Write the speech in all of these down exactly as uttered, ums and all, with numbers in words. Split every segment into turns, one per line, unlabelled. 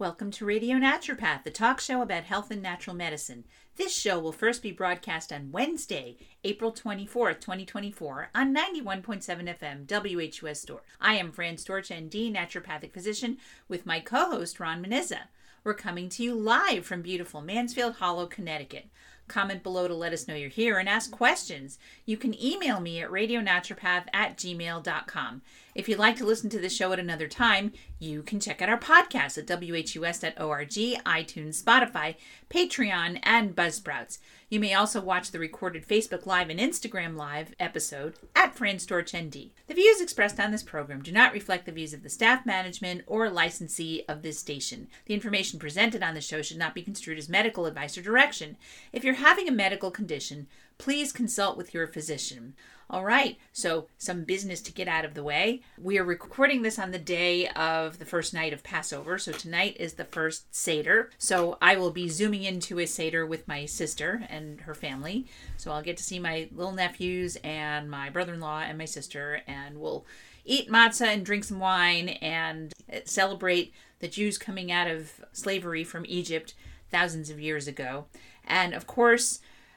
Welcome to Radio Naturopath, the talk show about health and natural medicine. This show will first be broadcast on Wednesday, April twenty-fourth, twenty twenty-four, on ninety-one point seven F M, W H U S Storch. I am Fran Storch, N D, naturopathic physician, with my co-host, Ron Menizza. We're coming to you live from beautiful Mansfield Hollow, Connecticut. Comment below to let us know you're here and ask questions. You can email me at radionaturopath at gmail dot com. If you'd like to listen to the show at another time, you can check out our podcast at W H U S dot org, iTunes, Spotify, Patreon, and Buzzsprouts. You may also watch the recorded Facebook Live and Instagram Live episode at Fran Storch N D. The views expressed on this program do not reflect the views of the staff, management, or licensee of this station. The information presented on the show should not be construed as medical advice or direction. If you're having a medical condition, please consult with your physician. All right, so some business to get out of the way. We are recording this on the day of the first night of Passover, so tonight is the first Seder. So I will be zooming into a Seder with my sister and her family. So I'll get to see my little nephews and my brother-in-law and my sister, and we'll eat matzah and drink some wine and celebrate the Jews coming out of slavery from Egypt thousands of years ago. And of course,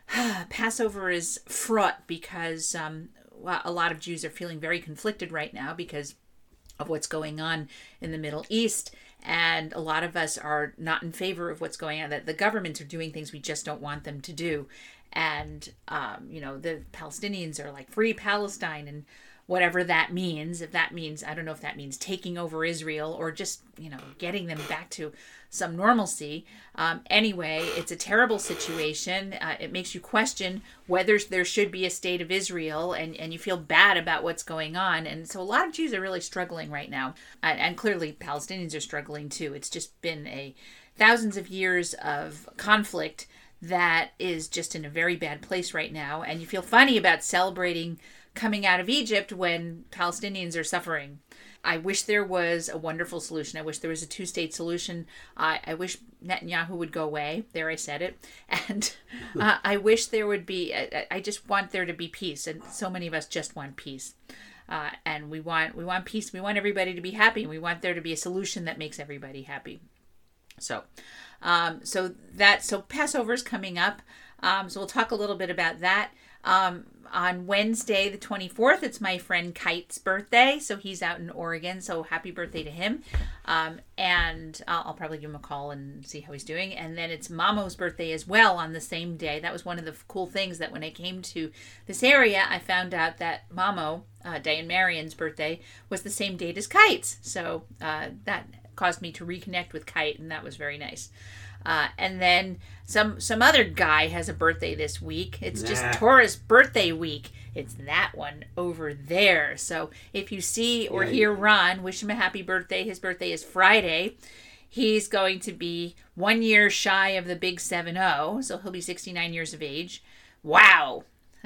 Passover is fraught because um, a lot of Jews are feeling very conflicted right now because of what's going on in the Middle East. And a lot of us are not in favor of what's going on, that the governments are doing things we just don't want them to do. And, um, you know, the Palestinians are like, free Palestine, and whatever that means. If that means, I don't know if that means taking over Israel or just, you know, getting them back to some normalcy. Um, anyway, it's a terrible situation. Uh, it makes you question whether there should be a state of Israel, and, and you feel bad about what's going on. And so a lot of Jews are really struggling right now. And, and clearly Palestinians are struggling too. It's just been a thousands of years of conflict that is just in a very bad place right now. And you feel funny about celebrating coming out of Egypt when Palestinians are suffering. I wish there was a wonderful solution. I wish there was a two-state solution. I, I wish Netanyahu would go away. There, I said it. And uh, I wish there would be, I, I just want there to be peace. And so many of us just want peace. Uh, and we want, we want peace. We want everybody to be happy. We want there to be a solution that makes everybody happy. So, um, so that, so Passover is coming up. Um, so we'll talk a little bit about that. Um, on Wednesday, the twenty-fourth, it's my friend Kite's birthday. So he's out in Oregon. So happy birthday to him. Um, and I'll, I'll probably give him a call and see how he's doing. And then it's Mamo's birthday as well on the same day. That was one of the cool things, that when I came to this area, I found out that Mamo, uh, Diane Marion's birthday, was the same date as Kite's. So uh, that caused me to reconnect with Kite, and that was very nice. Uh, and then some some other guy has a birthday this week. It's nah. just Taurus birthday week. It's that one over there. So if you see or yeah, hear yeah. Ron, wish him a happy birthday. His birthday is Friday. He's going to be one year shy of the big seven oh, so he'll be sixty-nine years of age. Wow.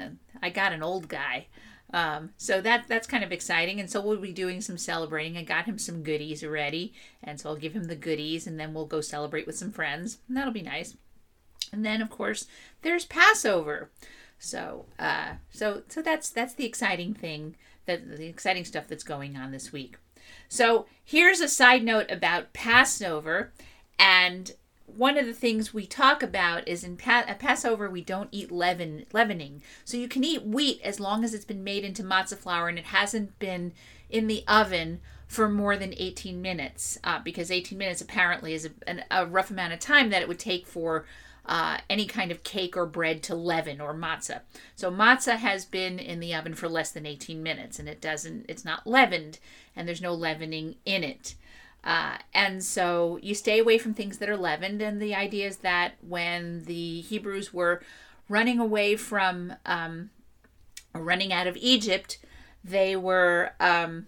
I got an old guy. Um, so that that's kind of exciting, and so we'll be doing some celebrating. I got him some goodies already, and so I'll give him the goodies, and then we'll go celebrate with some friends, and that'll be nice. And then, of course, there's Passover. So, uh, so so that's that's the exciting thing, that the exciting stuff that's going on this week. So here's a side note about Passover, and one of the things we talk about is in pa- at Passover, we don't eat leaven, leavening. So you can eat wheat as long as it's been made into matzah flour and it hasn't been in the oven for more than eighteen minutes, uh, because eighteen minutes apparently is a, an, a rough amount of time that it would take for uh, any kind of cake or bread to leaven, or matzah. So matzah has been in the oven for less than eighteen minutes, and it doesn't, it's not leavened, and there's no leavening in it. Uh, and so you stay away from things that are leavened. And the idea is that when the Hebrews were running away from, um, running out of Egypt, they were, um,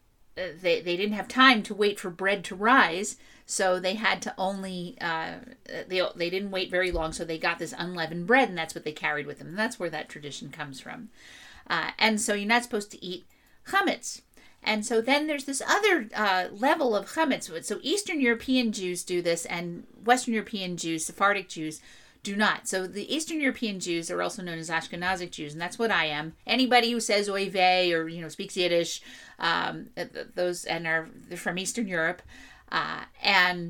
they, they didn't have time to wait for bread to rise. So they had to only, uh, they, they didn't wait very long. So they got this unleavened bread, and that's what they carried with them. And that's where that tradition comes from. Uh, and so you're not supposed to eat chametz. And so then there's this other uh, level of chametz. So Eastern European Jews do this, and Western European Jews, Sephardic Jews, do not. So the Eastern European Jews are also known as Ashkenazic Jews, and that's what I am. Anybody who says oy vey or, you know, speaks Yiddish, um, those and are they're from Eastern Europe, uh, and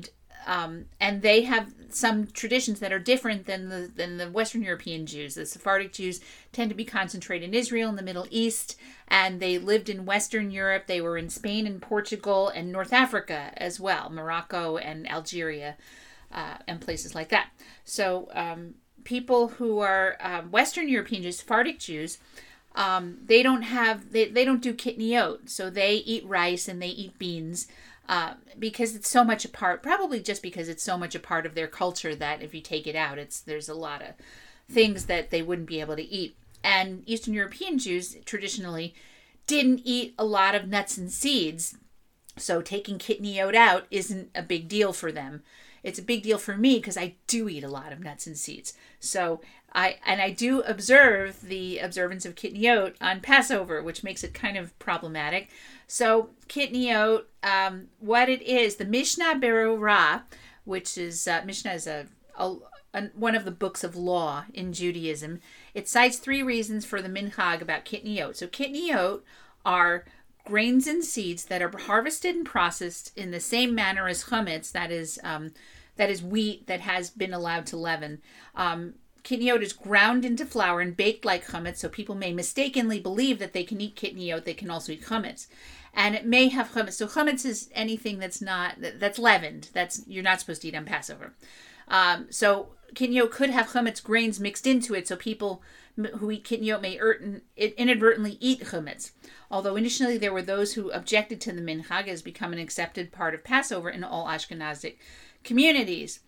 um, and they have some traditions that are different than the than the Western European Jews. The Sephardic Jews tend to be concentrated in Israel and the Middle East, and they lived in Western Europe. They were in Spain and Portugal and North Africa as well, Morocco and Algeria, uh, and places like that. So um, people who are um, Western European Jews, Sephardic Jews, um, they don't have they, they don't do kitniot, so they eat rice and they eat beans. Uh, because it's so much a part, probably just because it's so much a part of their culture that if you take it out, it's there's a lot of things that they wouldn't be able to eat. And Eastern European Jews traditionally didn't eat a lot of nuts and seeds, so taking kitniot out isn't a big deal for them. It's a big deal for me because I do eat a lot of nuts and seeds. So I and I do observe the observance of kitniot on Passover, which makes it kind of problematic. So kitniot, um, what it is, the Mishnah Berurah, which is uh, Mishnah is a, a, a one of the books of law in Judaism. It cites three reasons for the minhag about kitniot. So kitniot are grains and seeds that are harvested and processed in the same manner as chametz, that is um, that is wheat that has been allowed to leaven. Um, Kitniot is ground into flour and baked like chametz, so people may mistakenly believe that they can eat kitniot, they can also eat chametz. And it may have chametz. So chametz is anything that's not, that's leavened. That's, you're not supposed to eat on Passover. Um, so kitniot could have chametz grains mixed into it, so people who eat kitniot may inadvertently eat chametz. Although initially there were those who objected to the minhag as becoming an accepted part of Passover in all Ashkenazic communities.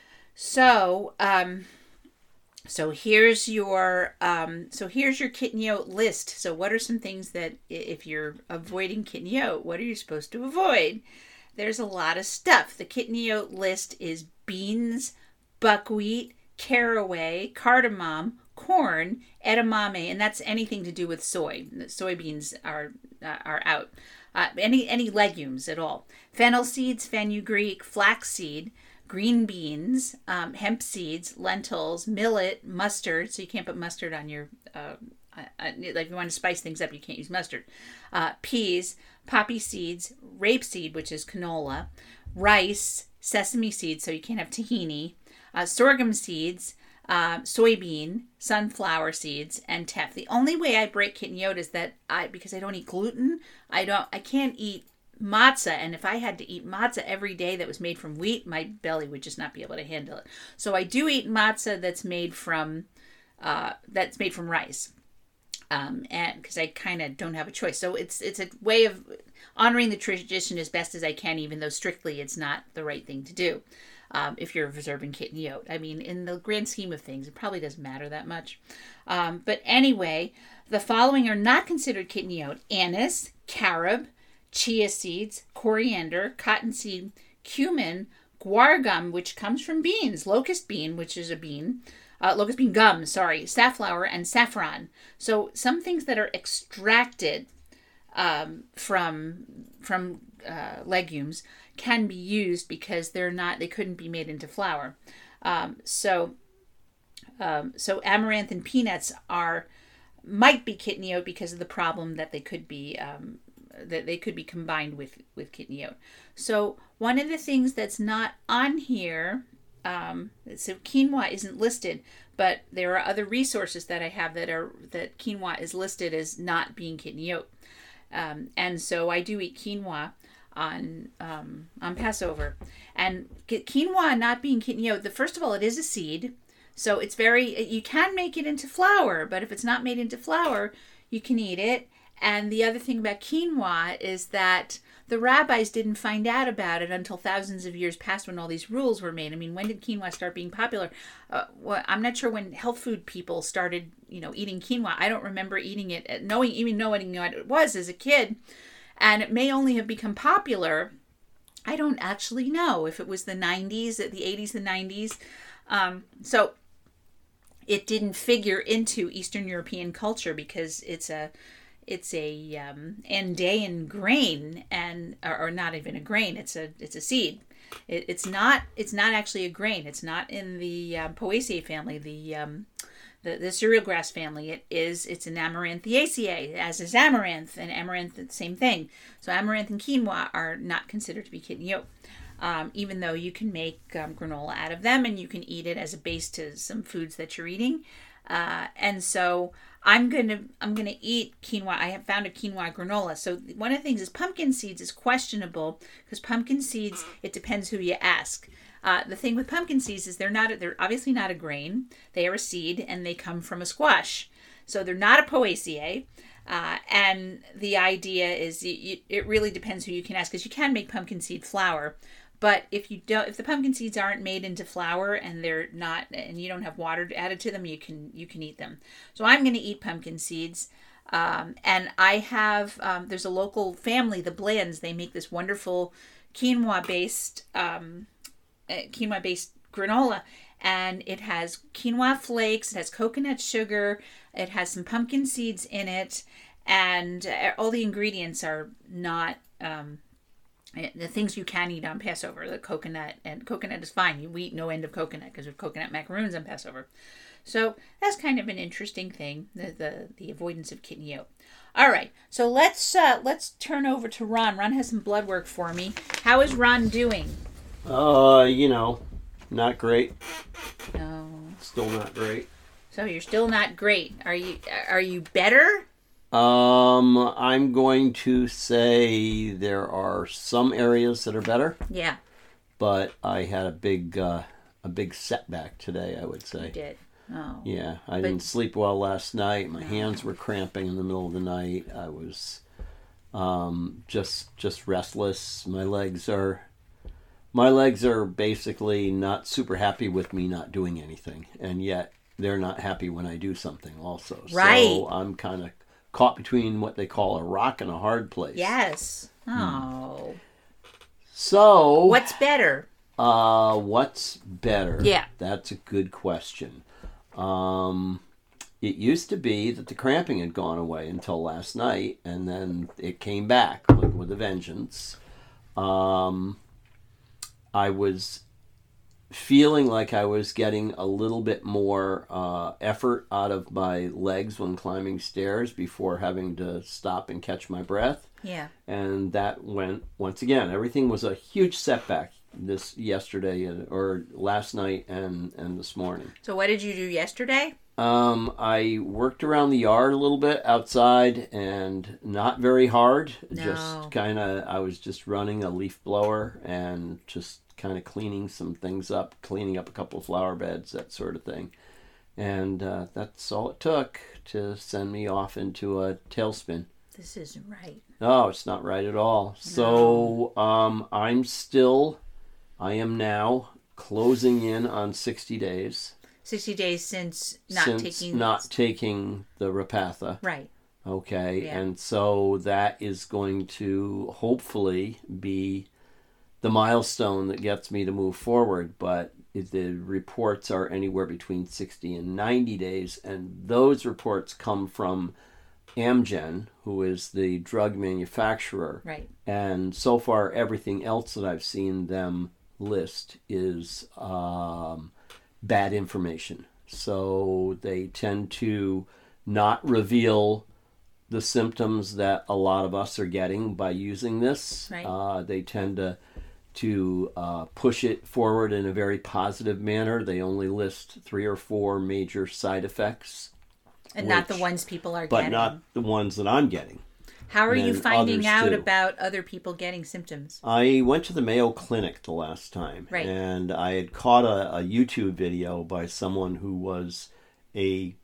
So, um, so here's your um, so here's your kitniot list. So what are some things that if you're avoiding kitniot, what are you supposed to avoid? There's a lot of stuff. The kitniot list is beans, buckwheat, caraway, cardamom, corn, edamame, and that's anything to do with soy. The soybeans are uh, are out. Uh, any any legumes at all. Fennel seeds, fenugreek, flaxseed, green beans, um, hemp seeds, lentils, millet, mustard. So you can't put mustard on your, uh, uh, like if you want to spice things up, you can't use mustard. Uh, peas, poppy seeds, rapeseed, which is canola, rice, sesame seeds, so you can't have tahini, uh, sorghum seeds, uh, soybean, sunflower seeds, and teff. The only way I break kitniot is that I, because I don't eat gluten, I don't, I can't eat matzah, and if I had to eat matzah every day that was made from wheat, my belly would just not be able to handle it. So I do eat matzah that's made from uh, that's made from rice, um, and because I kind of don't have a choice. So it's it's a way of honoring the tradition as best as I can, even though strictly it's not the right thing to do. Um, if you're observing kitniot, I mean, in the grand scheme of things, it probably doesn't matter that much. Um, but anyway, the following are not considered kitniot: anise, carob, chia seeds, coriander, cottonseed, cumin, guar gum, which comes from beans, locust bean, which is a bean, uh, locust bean gum, sorry, safflower, and saffron. So some things that are extracted um, from from uh, legumes can be used because they're not, they couldn't be made into flour. Um, so um, so amaranth and peanuts are might be kitniot because of the problem that they could be um, that they could be combined with, with kitniot. So one of the things that's not on here, um, so quinoa isn't listed, but there are other resources that I have that are that quinoa is listed as not being kitniot. Um, and so I do eat quinoa on um, on Passover. And quinoa not being kitniot, the first of all, it is a seed. So it's very, you can make it into flour, but if it's not made into flour, you can eat it. And the other thing about quinoa is that the rabbis didn't find out about it until thousands of years past when all these rules were made. I mean, when did quinoa start being popular? Uh, well, I'm not sure when health food people started, you know, eating quinoa. I don't remember eating it, knowing even knowing what it was as a kid. And it may only have become popular. I don't actually know if it was the nineties, the eighties, the nineties. Um, so it didn't figure into Eastern European culture because it's a It's a um, Andean grain, and or, or not even a grain. It's a it's a seed. It, it's not it's not actually a grain. It's not in the um, Poaceae family, the um, the the cereal grass family. It is it's an Amaranthaceae, as is amaranth, and amaranth the same thing. So amaranth and quinoa are not considered to be kitniot. Um, even though you can make um, granola out of them and you can eat it as a base to some foods that you're eating. Uh, and so I'm gonna I'm gonna eat quinoa. I have found a quinoa granola. So one of the things is pumpkin seeds is questionable because pumpkin seeds, it depends who you ask. Uh, the thing with pumpkin seeds is they're not they're obviously not a grain. They are a seed and they come from a squash. So they're not a poaceae. Uh, and the idea is you, you, it really depends who you can ask because you can make pumpkin seed flour. But if you don't, if the pumpkin seeds aren't made into flour and they're not, and you don't have water added to them, you can you can eat them. So I'm going to eat pumpkin seeds, um, and I have um, there's a local family, the Blands. They make this wonderful quinoa based um, uh, quinoa based granola, and it has quinoa flakes, it has coconut sugar, it has some pumpkin seeds in it, and uh, all the ingredients are not. Um, The things you can eat on Passover, the coconut, and coconut is fine. You eat no end of coconut because of coconut macaroons on Passover. So that's kind of an interesting thing, the the, the avoidance of kidney yolk. All right, so let's uh, let's turn over to Ron. Ron has some blood work for me. How is Ron doing?
Uh, you know, not great.
No.
Still not great.
So you're still not great. Are you are you better?
Um, I'm going to say there are some areas that are better.
Yeah.
But I had a big, uh, a big setback today, I would say.
You did. Oh.
Yeah, I
But-
didn't sleep well last night. My hands were cramping in the middle of the night. I was, um, just, just restless. My legs are, my legs are basically not super happy with me not doing anything, and yet they're not happy when I do something also.
Right.
So I'm kind of caught between what they call a rock and a hard place.
Yes. Oh.
So
What's better?
Uh, what's better?
Yeah.
That's a good question. Um, it used to be that the cramping had gone away until last night, and then it came back with, with a vengeance. Um, I was feeling like I was getting a little bit more uh, effort out of my legs when climbing stairs before having to stop and catch my breath.
Yeah.
And that went, once again, everything was a huge setback this yesterday and, or last night and, and this morning.
So what did you do yesterday?
Um, I worked around the yard a little bit outside and not very hard.
No.
Just kind of, I was just running a leaf blower and just kind of cleaning some things up, cleaning up a couple of flower beds, that sort of thing. And uh, that's all it took to send me off into a tailspin.
This isn't right.
No, it's not right at all. So um, I'm still, I am now closing in on sixty days.
sixty days since not
since
taking...
not taking the Repatha.
Right.
Okay,
Yeah.
and so that is going to hopefully be the milestone that gets me to move forward, but the reports are anywhere between sixty and ninety days, and those reports come from Amgen, who is the drug manufacturer.
Right.
And so far, everything else that I've seen them list is um, bad information. So they tend to not reveal the symptoms that a lot of us are getting by using this.
Right.
Uh, they tend to to uh, push it forward in a very positive manner. They only list three or four major side effects.
And not the
which-
ones people are
but
getting.
not the ones that I'm getting.
How are you
and
finding
others
out
too.
about other people getting symptoms?
I went to the Mayo Clinic the last time,
Right.
and I had caught a, a YouTube video by someone who was a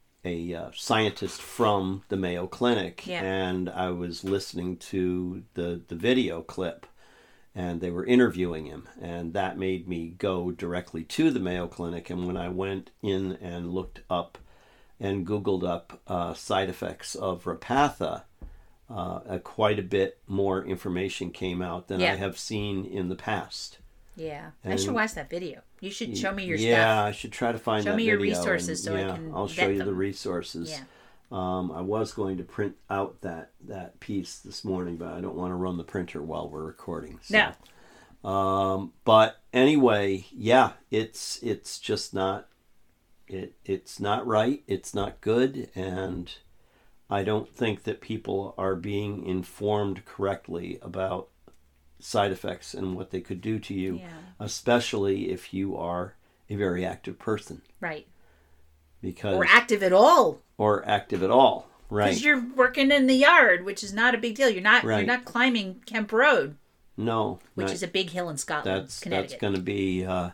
a uh, scientist from the Mayo Clinic,
Yeah.
and I was listening to the the video clip, and they were interviewing him, and that made me go directly to the Mayo Clinic. And when I went in and looked up and Googled up uh, side effects of Repatha, uh, uh, quite a bit more information came out than
Yeah.
I have seen in the past.
Yeah. I
And-
should watch that video. You should show me your
yeah,
stuff.
I should try to find
Show
that
me your
video,
resources
and,
so I
yeah,
can
I'll show
vet
you the
them.
resources.
Yeah.
Um, I was going to print out that, that piece this morning, but I don't want to run the printer while we're recording. So.
No.
Um, but anyway, yeah, it's it's just not it it's not right. It's not good, and I don't think that people are being informed correctly about side effects and what they could do to you,
Yeah.
especially if you are a very active person.
Right.
Because
Or active at all.
Or active at all. Right.
Because you're working in the yard, which is not a big deal. You're not
Right.
you're not climbing Kemp Road.
No.
Which
not,
is a big hill in Scotland,
that's
Connecticut.
that's going to be uh,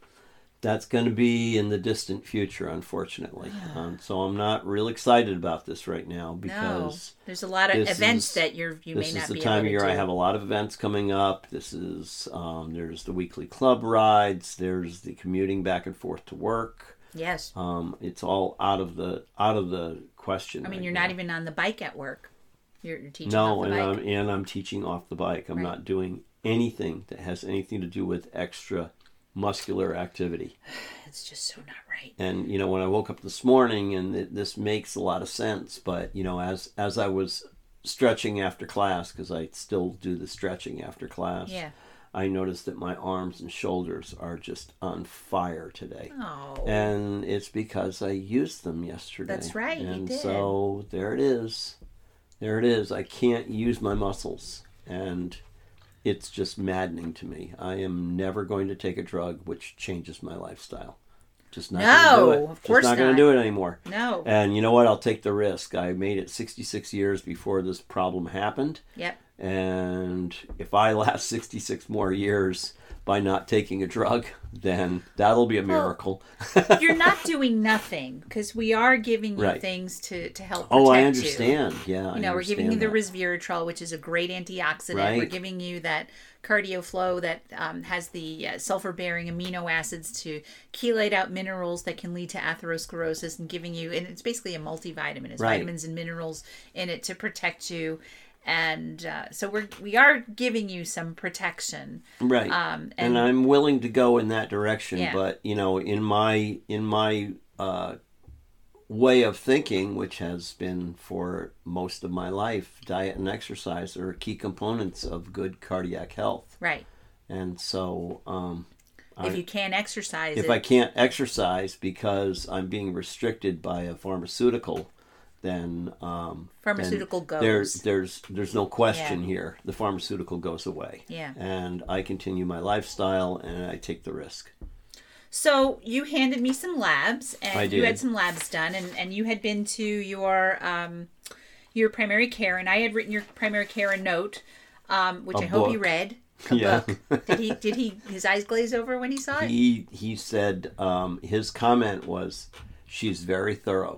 that's going to be in the distant future, unfortunately. um, so I'm not real excited about this right now because
no. There's a lot of events
is,
that you're you may
this
not
is the
be
time
able
of year
to do.
I have a lot of events coming up. This is um, there's the weekly club rides. There's the commuting back and forth to work.
Yes.
Um, it's all out of the out of the question.
I mean,
right
you're
now.
not even on the bike at work. You're, you're teaching
No,
off the
and
bike.
I'm and I'm teaching off the bike. I'm
Right.
not doing anything that has anything to do with extra muscular activity.
It's just so not right.
And you know, when I woke up this morning, and it, this makes a lot of sense, but you know, as as I was stretching after class, because I still do the stretching after class,
Yeah.
I noticed that my arms and shoulders are just on fire today.
Oh.
And it's because I used them yesterday.
That's right, you
And
did.
so there it is. There it is. I can't use my muscles. And it's just maddening to me. I am never going to take a drug which changes my lifestyle. Just not
No,
going to do it.
of course
Just not going
not.
to do it anymore.
No.
And you know what? I'll take the risk. I made it sixty-six years before this problem happened.
Yep.
And if I last sixty-six more years by not taking a drug, then that'll be a miracle.
Well, you're not doing nothing because we are giving you
Right.
things to, to help protect
Oh, I
you.
understand. Yeah,
You know,
I
we're giving you the
understand
resveratrol, which is a great antioxidant.
Right.
We're giving you that CardioFlow that um, has the uh, sulfur-bearing amino acids to chelate out minerals that can lead to atherosclerosis, and giving you, and it's basically a multivitamin. It's
Right.
vitamins and minerals in it to protect you. And uh, so we're we are giving you some protection.
that. Right.
Um,
and,
and,
I'm willing to go in that direction,
Yeah.
but you know, in my in my uh, way of thinking, which has been for most of my life, diet and exercise are key components of good cardiac health.
right.
And so, um,
If
I-
you can't exercise
if
it,
I can't exercise because I'm being restricted by a pharmaceutical, then um,
Pharmaceutical
then
goes.
There's there's there's no question
Yeah.
here. The pharmaceutical goes away.
Yeah.
And I continue my lifestyle and I take the risk.
So you handed me some labs, and
I
you had
did.
some labs done, and, and you had been to your um, your primary care, and I had written your primary care a note, um, which
A
I hope you
book.
read. A
Yeah.
book. Did he? Did he? His eyes glaze over when he saw it.
He he said um, his comment was, "She's very thorough."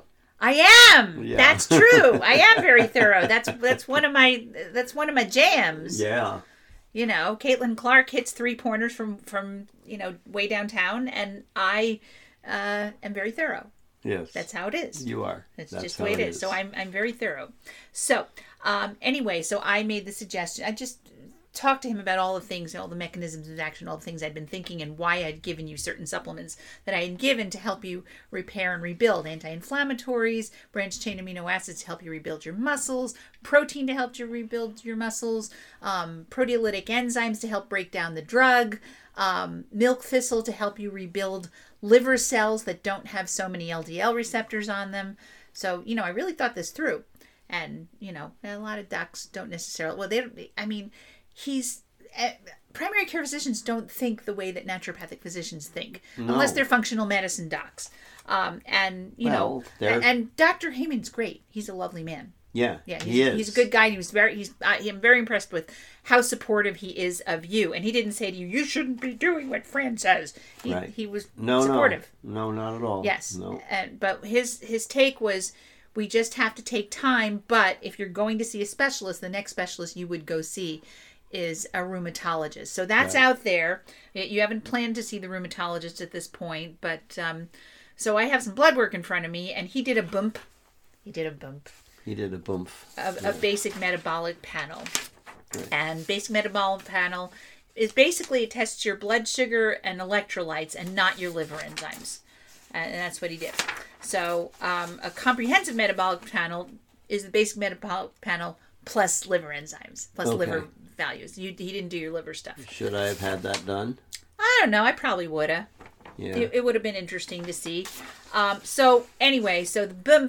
I am.
Yeah.
That's true. I am very thorough. That's that's one of my that's one of my jams.
Yeah.
You know, Caitlin Clark hits three pointers from from you know way downtown, and I uh, am very thorough.
Yes.
That's how it is.
You are.
That's,
That's
just the
how
way it is. So I'm I'm very thorough. So um, anyway, so I made the suggestion. I just talked to him about all the things, all the mechanisms of action, all the things I'd been thinking, and why I'd given you certain supplements that I had given to help you repair and rebuild. Anti-inflammatories, branched chain amino acids to help you rebuild your muscles, protein to help you rebuild your muscles, um, proteolytic enzymes to help break down the drug, um, milk thistle to help you rebuild liver cells that don't have so many L D L receptors on them. So, you know, I really thought this through. And, you know, a lot of docs don't necessarily, well, they don't, I mean, he's, uh, primary care physicians don't think the way that naturopathic physicians think,
No.
unless they're functional medicine docs. Um, and, you
Well,
know,
they're-
and Doctor Heyman's great. He's a lovely man.
Yeah.
Yeah, he's,
he is.
he's a good guy. He was very, he's, uh, I'm very impressed with how supportive he is of you. And he didn't say to you, you shouldn't be doing what Fran says. He,
Right.
he was
No,
supportive.
no, no, not at all.
Yes.
No.
And but his his take was, we just have to take time. But if you're going to see a specialist, the next specialist you would go see is a rheumatologist. So that's
Right.
out there. You haven't planned to see the rheumatologist at this point, but um, so I have some blood work in front of me, and he did a bump. He did a bump.
He did a bump.
A, a basic metabolic panel.
Right.
And basic metabolic panel is basically it tests your blood sugar and electrolytes and not your liver enzymes. And that's what he did. So um, a comprehensive metabolic panel is the basic metabolic panel plus liver enzymes, plus
Okay.
liver values. You, he didn't do your liver stuff.
Should I have had that done?
I don't know. I probably would have.
Yeah.
It, it would have been interesting to see. Um, so anyway, so the bump,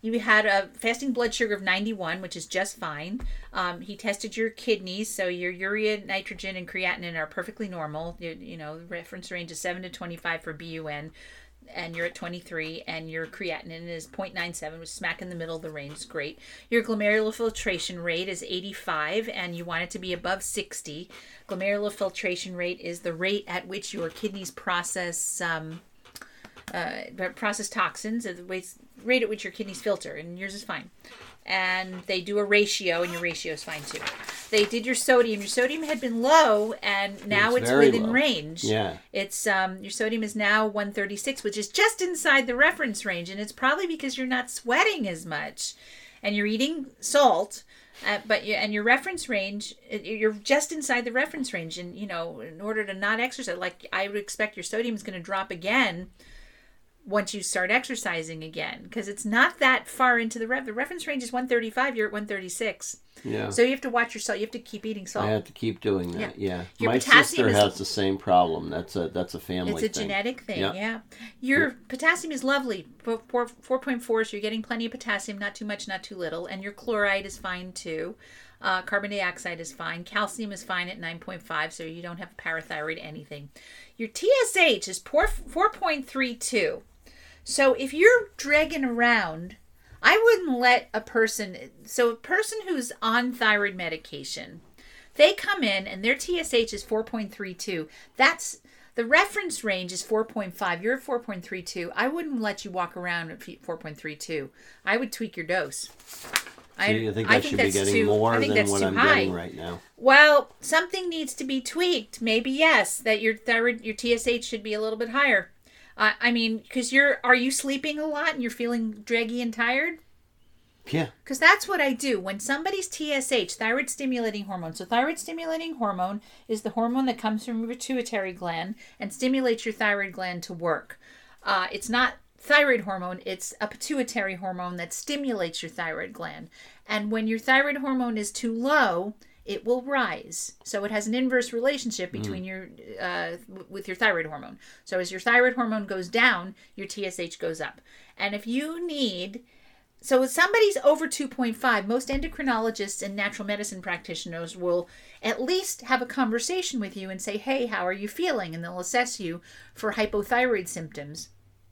you had a fasting blood sugar of ninety-one, which is just fine. Um, he tested your kidneys, so your urea, nitrogen, and creatinine are perfectly normal. You, you know, the reference range is seven to twenty-five for B U N, and you're at twenty-three, and your creatinine is zero point nine seven, which is smack in the middle of the range. It's great. Your glomerular filtration rate is eighty-five, and you want it to be above sixty. Glomerular filtration rate is the rate at which your kidneys process um, uh, process toxins, the rate at which your kidneys filter, and yours is fine. And they do a ratio, and your ratio is fine too. They did your sodium. Your sodium had been low, and now it's,
it's
within
low.
range.
Yeah.
It's um your sodium is now one thirty-six, which is just inside the reference range, and it's probably because you're not sweating as much, and you're eating salt, uh, but you, and your reference range, you're just inside the reference range. And you know, in order to not exercise, like I would expect, your sodium is going to drop again once you start exercising again, because it's not that far into the ref. The reference range is one thirty-five. You're at one thirty-six.
Yeah.
So you have to watch your salt. You have to keep eating salt.
I have to keep doing that. Yeah.
Your
My
potassium
sister
is-
has the same problem. That's a that's a family
It's a
thing.
genetic thing,
Yeah.
yeah. Your potassium is lovely, four, four, four point four, so you're getting plenty of potassium, not too much, not too little. And your chloride is fine too. Uh, carbon dioxide is fine. Calcium is fine at nine point five, so you don't have a parathyroid anything. Your T S H is four point three two. So if you're dragging around, I wouldn't let a person, so a person who's on thyroid medication, they come in and their T S H is four point three two. That's, the reference range is four point five. You're at four point three two. I wouldn't let you walk around at four point three two. I would tweak your dose.
So you think I, should be getting
too,
more
I think
than
that's
what
too
I'm
high.
getting right now?
Well, something needs to be tweaked. Maybe yes, that your thyroid, your T S H should be a little bit higher. Uh, I mean, because you're, are you sleeping a lot and you're feeling draggy and tired?
Yeah.
Because that's what I do. When somebody's T S H, thyroid stimulating hormone. So thyroid stimulating hormone is the hormone that comes from your pituitary gland and stimulates your thyroid gland to work. Uh, it's not thyroid hormone, it's a pituitary hormone that stimulates your thyroid gland. And when your thyroid hormone is too low, it will rise. So it has an inverse relationship between mm. your uh, with your thyroid hormone. So as your thyroid hormone goes down, your T S H goes up. And if you need, so if somebody's over two point five, most endocrinologists and natural medicine practitioners will at least have a conversation with you and say, hey, how are you feeling? And they'll assess you for hypothyroid symptoms.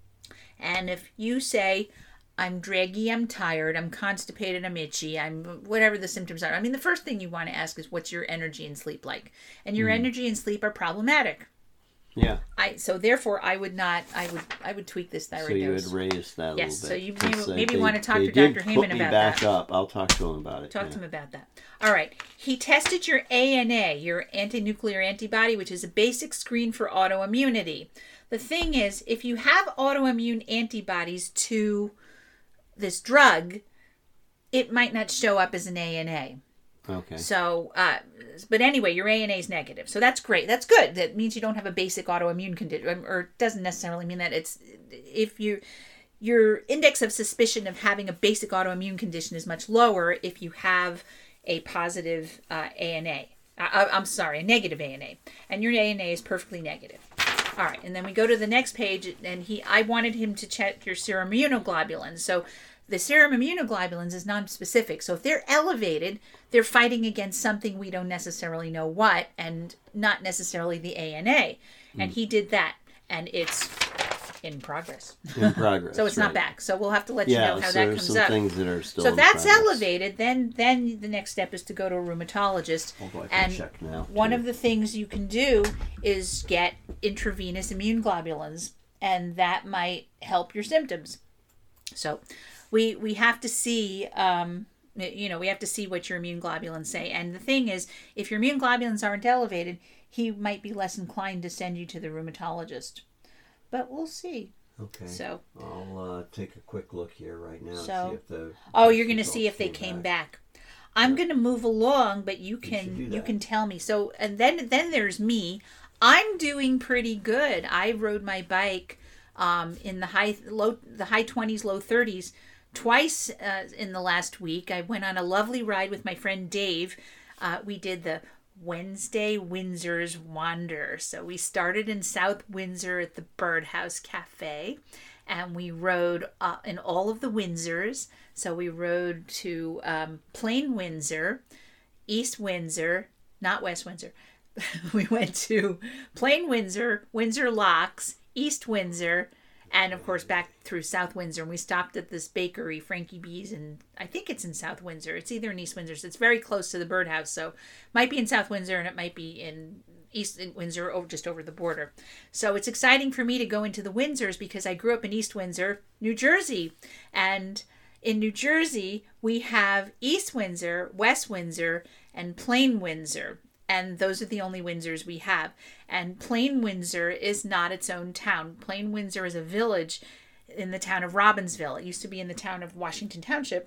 And if you say, I'm draggy, I'm tired, I'm constipated, I'm itchy, I'm whatever the symptoms are. I mean, the first thing you want to ask is, what's your energy and sleep like? And your mm. energy and sleep are problematic.
Yeah.
I so therefore I would not I would I would tweak this thyroid
So you
dose.
would raise that a
yes,
little
so
bit.
you maybe,
uh,
maybe
they,
want to talk
they
to
did
Doctor
put
Heyman
me
about
back
that.
up. I'll talk to him about it.
Talk
yeah.
to him about that. All right. He tested your A N A, your anti-nuclear antibody, which is a basic screen for autoimmunity. The thing is, if you have autoimmune antibodies to this drug, it might not show up as an A N A.
Okay.
So, uh, but anyway, your A N A is negative. So that's great. That's good. That means you don't have a basic autoimmune condition, or it doesn't necessarily mean that. It's, if you, your index of suspicion of having a basic autoimmune condition is much lower if you have a positive uh, A N A. Uh, I'm sorry, a negative A N A. And your A N A is perfectly negative. All right, and then we go to the next page, and he, I wanted him to check your serum immunoglobulins. So the serum immunoglobulins is non-specific. So if they're elevated, they're fighting against something we don't necessarily know what, and not necessarily the A N A. And mm. he did that, and it's in progress.
In progress.
So it's
right.
not back. So we'll have to let
yeah,
you know how
so
that
there's
comes
some
up.
things that are still
so
in
if that's
progress.
elevated, then then the next step is to go to a rheumatologist.
Although I can
and
check now,
one
too.
of the things you can do is get intravenous immune globulins, and that might help your symptoms. So we we have to see um, you know we have to see what your immune globulins say. And the thing is, if your immune globulins aren't elevated, he might be less inclined to send you to the rheumatologist. But we'll see.
Okay.
So
I'll uh, take a quick look here right now.
So,
and see if the
oh, you're going to
results
see if they came back.
back.
I'm
Yeah.
going to move along, but you can
You should do
you
that.
can tell me. So, and then then there's me. I'm doing pretty good. I rode my bike um, in the high low the high twenties, low thirties twice uh, in the last week. I went on a lovely ride with my friend Dave. Uh, we did the Wednesday Windsor's Wander. So we started in South Windsor at the Birdhouse Cafe, and we rode uh, in all of the Windsors. So we rode to um, Plain Windsor, East Windsor, not West Windsor. We went to Plain Windsor, Windsor Locks, East Windsor, and of course back through South Windsor. And we stopped at this bakery, Frankie B's, and I think it's in South Windsor. It's either in East Windsor. So it's very close to the birdhouse. So it might be in South Windsor and it might be in East Windsor, over, just over the border. So it's exciting for me to go into the Windsors because I grew up in East Windsor, New Jersey. And in New Jersey, we have East Windsor, West Windsor, and Plain Windsor. And those are the only Windsors we have. And Plain Windsor is not its own town. Plain Windsor is a village in the town of Robbinsville. It used to be in the town of Washington Township,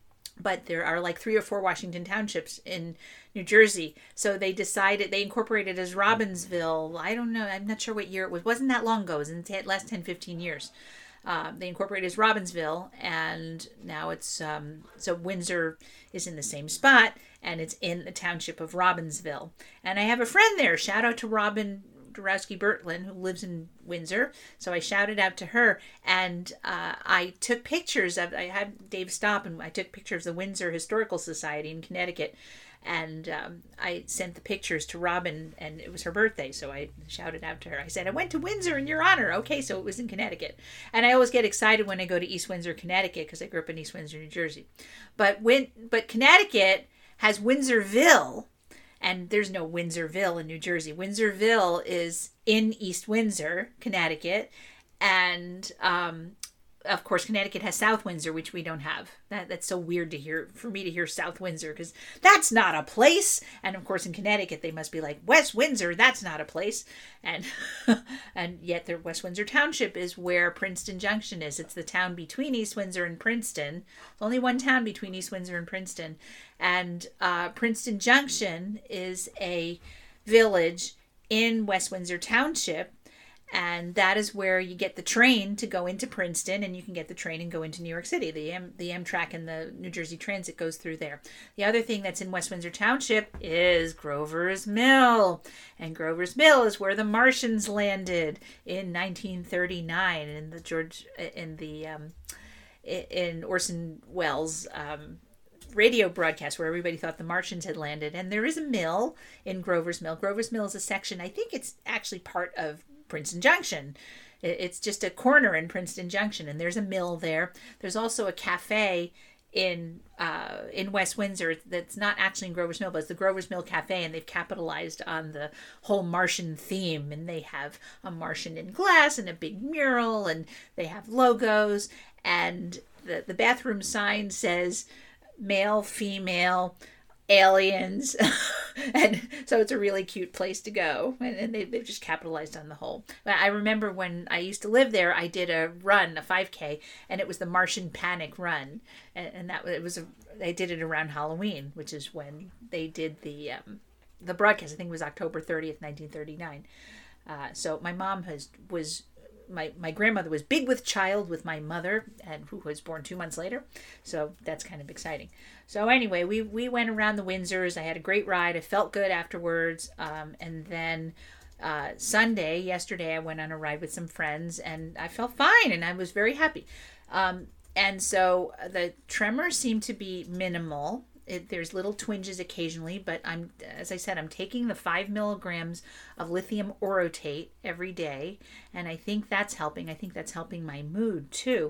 but there are like three or four Washington Townships in New Jersey. So they decided, they incorporated as Robbinsville. I don't know, I'm not sure what year it was. It wasn't that long ago. It was in the last ten, fifteen years. Uh, they incorporated as Robbinsville, and now it's, um, so Windsor is in the same spot, and it's in the township of Robbinsville. And I have a friend there. Shout out to Robin Dorowski-Bertlin, who lives in Windsor. So I shouted out to her, and uh, I took pictures of, I had Dave stop, and I took pictures of the Windsor Historical Society in Connecticut. And um, I sent the pictures to Robin, and it was her birthday, so I shouted out to her. I said, I went to Windsor in your honor. Okay, so it was in Connecticut. And I always get excited when I go to East Windsor, Connecticut, because I grew up in East Windsor, New Jersey. But when, but Connecticut has Windsorville, and there's no Windsorville in New Jersey. Windsorville is in East Windsor, Connecticut, and um, of course, Connecticut has South Windsor, which we don't have. That That's so weird to hear, for me to hear South Windsor, because that's not a place. And of course, in Connecticut, they must be like, West Windsor, that's not a place. And and yet, their West Windsor Township is where Princeton Junction is. It's the town between East Windsor and Princeton. There's only one town between East Windsor and Princeton. And uh, Princeton Junction is a village in West Windsor Township. And that is where you get the train to go into Princeton, and you can get the train and go into New York City. The M, the Amtrak and the New Jersey Transit goes through there. The other thing that's in West Windsor Township is Grover's Mill. And Grover's Mill is where the Martians landed in nineteen thirty-nine in the George in the um, in Orson Welles' um, radio broadcast where everybody thought the Martians had landed. And there is a mill in Grover's Mill. Grover's Mill is a section, I think it's actually part of Princeton Junction. It's just a corner in Princeton Junction, and there's a mill there. There's also a cafe in uh, in West Windsor that's not actually in Grover's Mill, but it's the Grover's Mill Cafe, and they've capitalized on the whole Martian theme, and they have a Martian in glass and a big mural, and they have logos, and the, the bathroom sign says male, female, aliens. And so it's a really cute place to go, and, and they, they've just capitalized on the whole. I remember when I used to live there, I did a run, a five K, and it was the Martian Panic Run, and, and that it was a, they did it around Halloween, which is when they did the um, the broadcast. I think it was October thirtieth, nineteen thirty-nine. Uh, so my mom has was my my grandmother was big with child with my mother, and who was born two months later. So that's kind of exciting. So anyway, we, we went around the Windsors. I had a great ride. I felt good afterwards. Um, and then uh, Sunday, yesterday, I went on a ride with some friends, and I felt fine, and I was very happy. Um, and so the tremors seem to be minimal. It, there's little twinges occasionally, but I'm, as I said, I'm taking the five milligrams of lithium orotate every day, and I think that's helping. I think that's helping my mood too.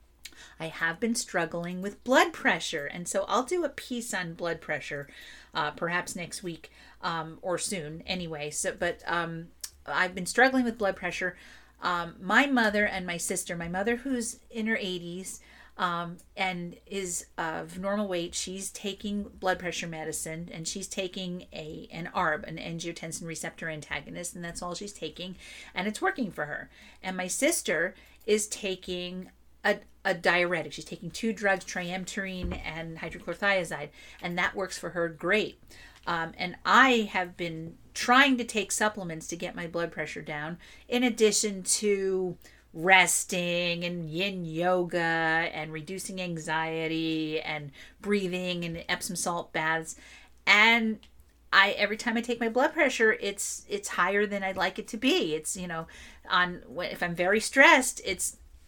I have been struggling with blood pressure, and so I'll do a piece on blood pressure, uh, perhaps next week um, or soon. Anyway, so but um, I've been struggling with blood pressure. Um, my mother and my sister, my mother who's in her eighties. Um, and is of normal weight, she's taking blood pressure medicine, and she's taking a an A R B, an angiotensin receptor antagonist, and that's all she's taking, and it's working for her. And my sister is taking a, a diuretic. She's taking two drugs, triamterene and hydrochlorothiazide, and that works for her great. Um, and I have been trying to take supplements to get my blood pressure down, in addition to resting and yin yoga and reducing anxiety and breathing and Epsom salt baths. And I every time I take my blood pressure, it's it's higher than I'd like it to be. It's, you know, on if I'm very stressed, it's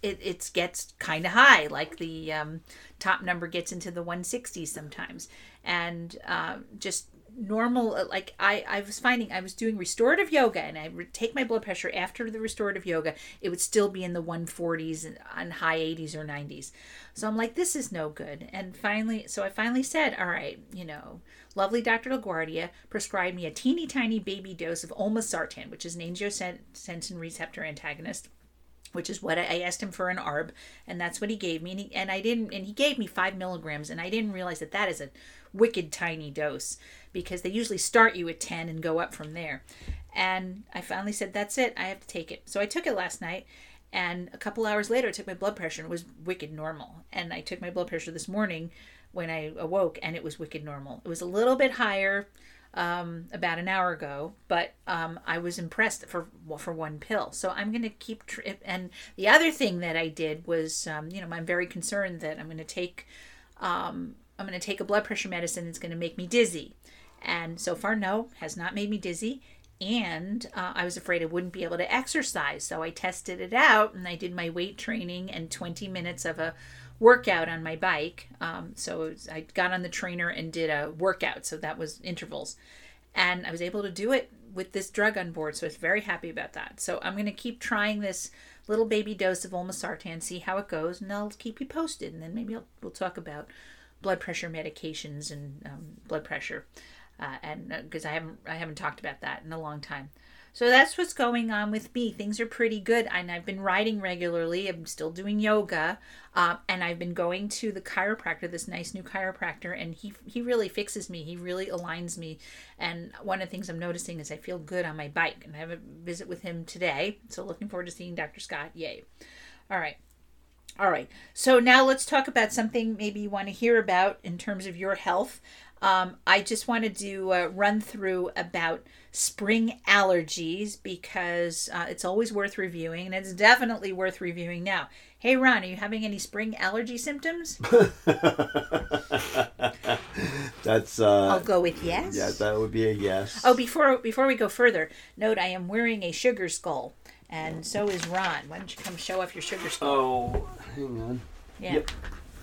it it gets kind of high, like the um, top number gets into the one sixties sometimes, and uh, just normal, like I, I was finding I was doing restorative yoga, and I would take my blood pressure after the restorative yoga, it would still be in the one forties and on high eighties or nineties. So I'm like, this is no good. And finally, so I finally said, all right, you know, lovely Doctor LaGuardia prescribed me a teeny tiny baby dose of olmesartan, which is an angiotensin receptor antagonist, which is what I asked him for an A R B, and that's what he gave me. And he, and I didn't, and he gave me five milligrams, and I didn't realize that that is a wicked tiny dose, because they usually start you at ten and go up from there. And I finally said, that's it, I have to take it. So I took it last night, and a couple hours later, I took my blood pressure, and it was wicked normal. And I took my blood pressure this morning when I awoke, and it was wicked normal. It was a little bit higher um, about an hour ago, but um, I was impressed for well, for one pill. So I'm going to keep, tr- and the other thing that I did was, um, you know, I'm very concerned that I'm going to take, um, I'm going to take a blood pressure medicine that's going to make me dizzy. And so far, no, has not made me dizzy. And uh, I was afraid I wouldn't be able to exercise. So I tested it out, and I did my weight training and twenty minutes of a workout on my bike. Um, so it was, I got on the trainer and did a workout. So that was intervals. And I was able to do it with this drug on board. So I was very happy about that. So I'm going to keep trying this little baby dose of olmesartan, see how it goes, and I'll keep you posted. And then maybe I'll, we'll talk about blood pressure medications and um, blood pressure. Uh, and because uh, I haven't I haven't talked about that in a long time. So that's what's going on with me. Things are pretty good, and I've been riding regularly. I'm still doing yoga, uh, and I've been going to the chiropractor, this nice new chiropractor, and he he really fixes me. He really aligns me. And one of the things I'm noticing is I feel good on my bike, and I have a visit with him today. So looking forward to seeing Doctor Scott. Yay! All right. All right. So now let's talk about something maybe you want to hear about in terms of your health. Um, I just wanted to uh, run through about spring allergies, because uh, it's always worth reviewing, and it's definitely worth reviewing now. Hey, Ron, are you having any spring allergy symptoms?
That's. Uh,
I'll go with yes.
Yeah, that would be a yes.
Oh, before before we go further, note I am wearing a sugar skull, and so is Ron. Why don't you come show off your sugar skull?
Oh, hang on.
Yeah. Yep.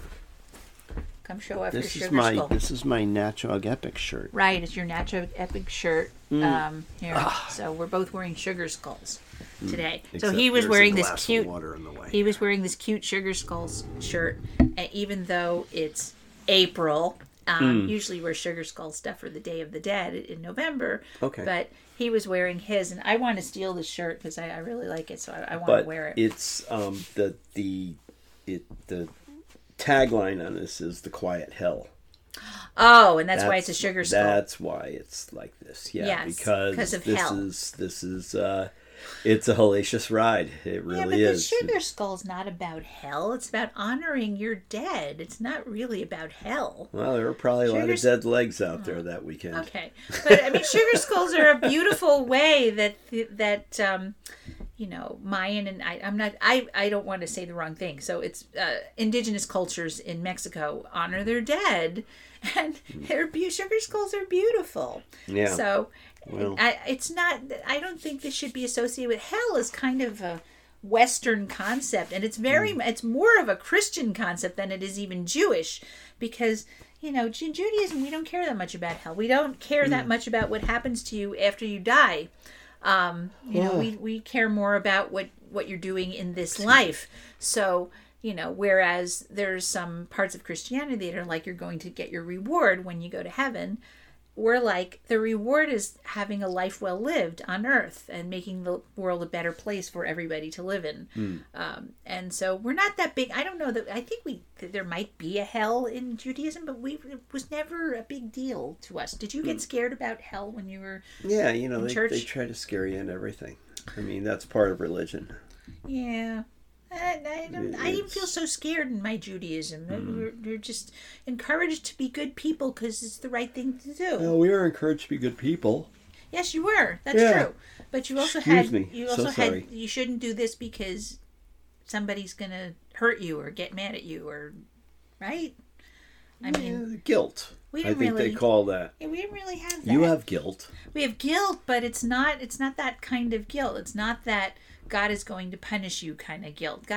Come show off
this
your
is
sugar
my
skull.
This is my Natchog Epic shirt.
Right, it's your Natchog Epic shirt. Mm. Um, here, ah. So we're both wearing sugar skulls today. Mm. So he was wearing this cute. Water in the way. He was wearing this cute sugar skulls shirt, and even though it's April, um, mm. usually wear sugar skull stuff for the Day of the Dead in November.
Okay.
But he was wearing his, and I want to steal this shirt because I, I really like it, so I, I want but to wear it.
It's um the the it the. tagline on this is the quiet hell.
Oh, and that's, that's why it's a sugar skull.
That's why it's like this. Yeah,
yes,
because
of
this
hell.
is this is uh it's a hellacious ride. It really
yeah, but
is.
The sugar skull's not about hell. It's about honoring your dead. It's not really about hell.
Well, there were probably a sugar lot of dead legs out there that weekend.
Okay, but I mean, sugar skulls are a beautiful way that that um, you know, Mayan and I. I'm not. I. I don't want to say the wrong thing. So it's uh, indigenous cultures in Mexico honor their dead, and their be- sugar skulls are beautiful.
Yeah.
So.
Well,
I, it's not. I don't think this should be associated with hell. Is kind of a Western concept, and it's very. Mm. It's more of a Christian concept than it is even Jewish, because you know, in Judaism we don't care that much about hell. We don't care mm. that much about what happens to you after you die. Um, you yeah. know, we we care more about what what you're doing in this life. So. You know, whereas there's some parts of Christianity that are like you're going to get your reward when you go to heaven. We're like, the reward is having a life well lived on earth and making the world a better place for everybody to live in. Mm. Um, and so we're not that big. I don't know that, I think we, there might be a hell in Judaism, but we, it was never a big deal to us. Did you get mm. scared about hell when you were
Yeah, you know,
in
they,
church?
they try to scare you into everything. I mean, that's part of religion.
Yeah. I, I, don't, I didn't feel so scared in my Judaism. Mm. We're, we're just encouraged to be good people because it's the right thing to do.
Well, we were encouraged to be good people.
Yes, you were. That's
yeah.
true. But you also
Excuse
had.
Me.
You also
so
had.
sorry.
You shouldn't do this because somebody's gonna hurt you or get mad at you or, right? I mean,
yeah, guilt.
We
I
didn't
think
really,
they call that.
Yeah, we didn't really have that.
You have guilt.
We have guilt, but it's not. It's not that kind of guilt. It's not that God is going to punish you kind of guilt. God.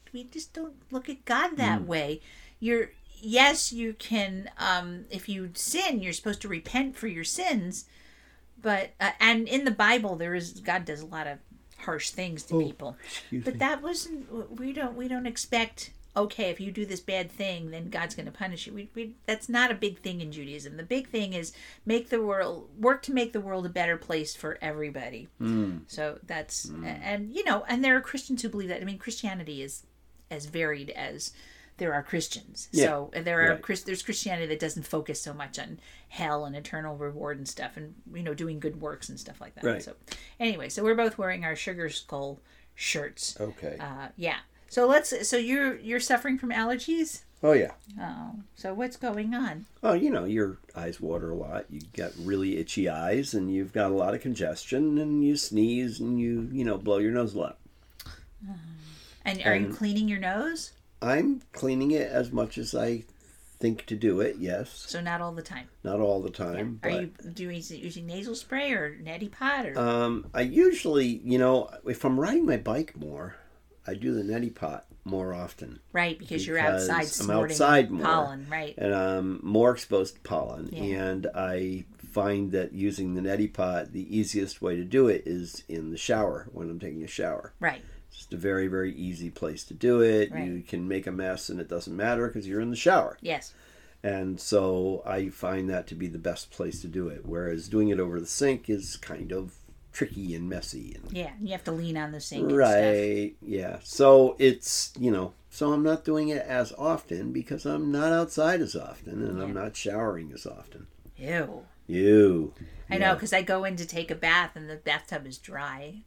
we just don't look at God that mm. way. You're yes, you can. Um, if you sin, you're supposed to repent for your sins. But uh, and in the Bible, there is God does a lot of harsh things to oh, people. But me. that wasn't. We don't. We don't expect. Okay, if you do this bad thing, then God's going to punish you. We, we, that's not a big thing in Judaism. The big thing is make the world work to make the world a better place for everybody. Mm. So that's mm. and you know, and there are Christians who believe that. I mean, Christianity is as varied as there are Christians. Yeah. So there are right. there's Christianity that doesn't focus so much on hell and eternal reward and stuff, and you know, doing good works and stuff like that.
Right.
So anyway, so we're both wearing our Sugar Skull shirts.
Okay.
Uh, yeah. So let's. So you're you're suffering from allergies?
Oh yeah.
Oh, so what's going on?
Oh, you know, your eyes water a lot. You got really itchy eyes, and you've got a lot of congestion, and you sneeze, and you you know blow your nose a lot.
Uh, and are and you cleaning your nose?
I'm cleaning it as much as I think to do it. Yes.
So not all the time.
Not all the time.
Yeah. Are but, you doing using nasal spray or neti pot? Or?
Um, I usually, you know, if I'm riding my bike more, I do the neti pot more often.
Right, because, because you're outside
I'm outside more,
pollen, right.
And I'm more exposed to pollen.
Yeah.
And I find that using the neti pot, the easiest way to do it is in the shower, when I'm taking a shower.
Right.
It's just a very, very easy place to do it.
Right.
You can make a mess and it doesn't matter because you're in the shower.
Yes.
And so I find that to be the best place to do it. Whereas doing it over the sink is kind of tricky and messy, and
yeah, you have to lean on the sink,
right?
And stuff.
Yeah, so it's you know, so I'm not doing it as often because I'm not outside as often, and yeah. I'm not showering as often.
Ew.
Ew.
I yeah. know, because I go in to take a bath and the bathtub is dry.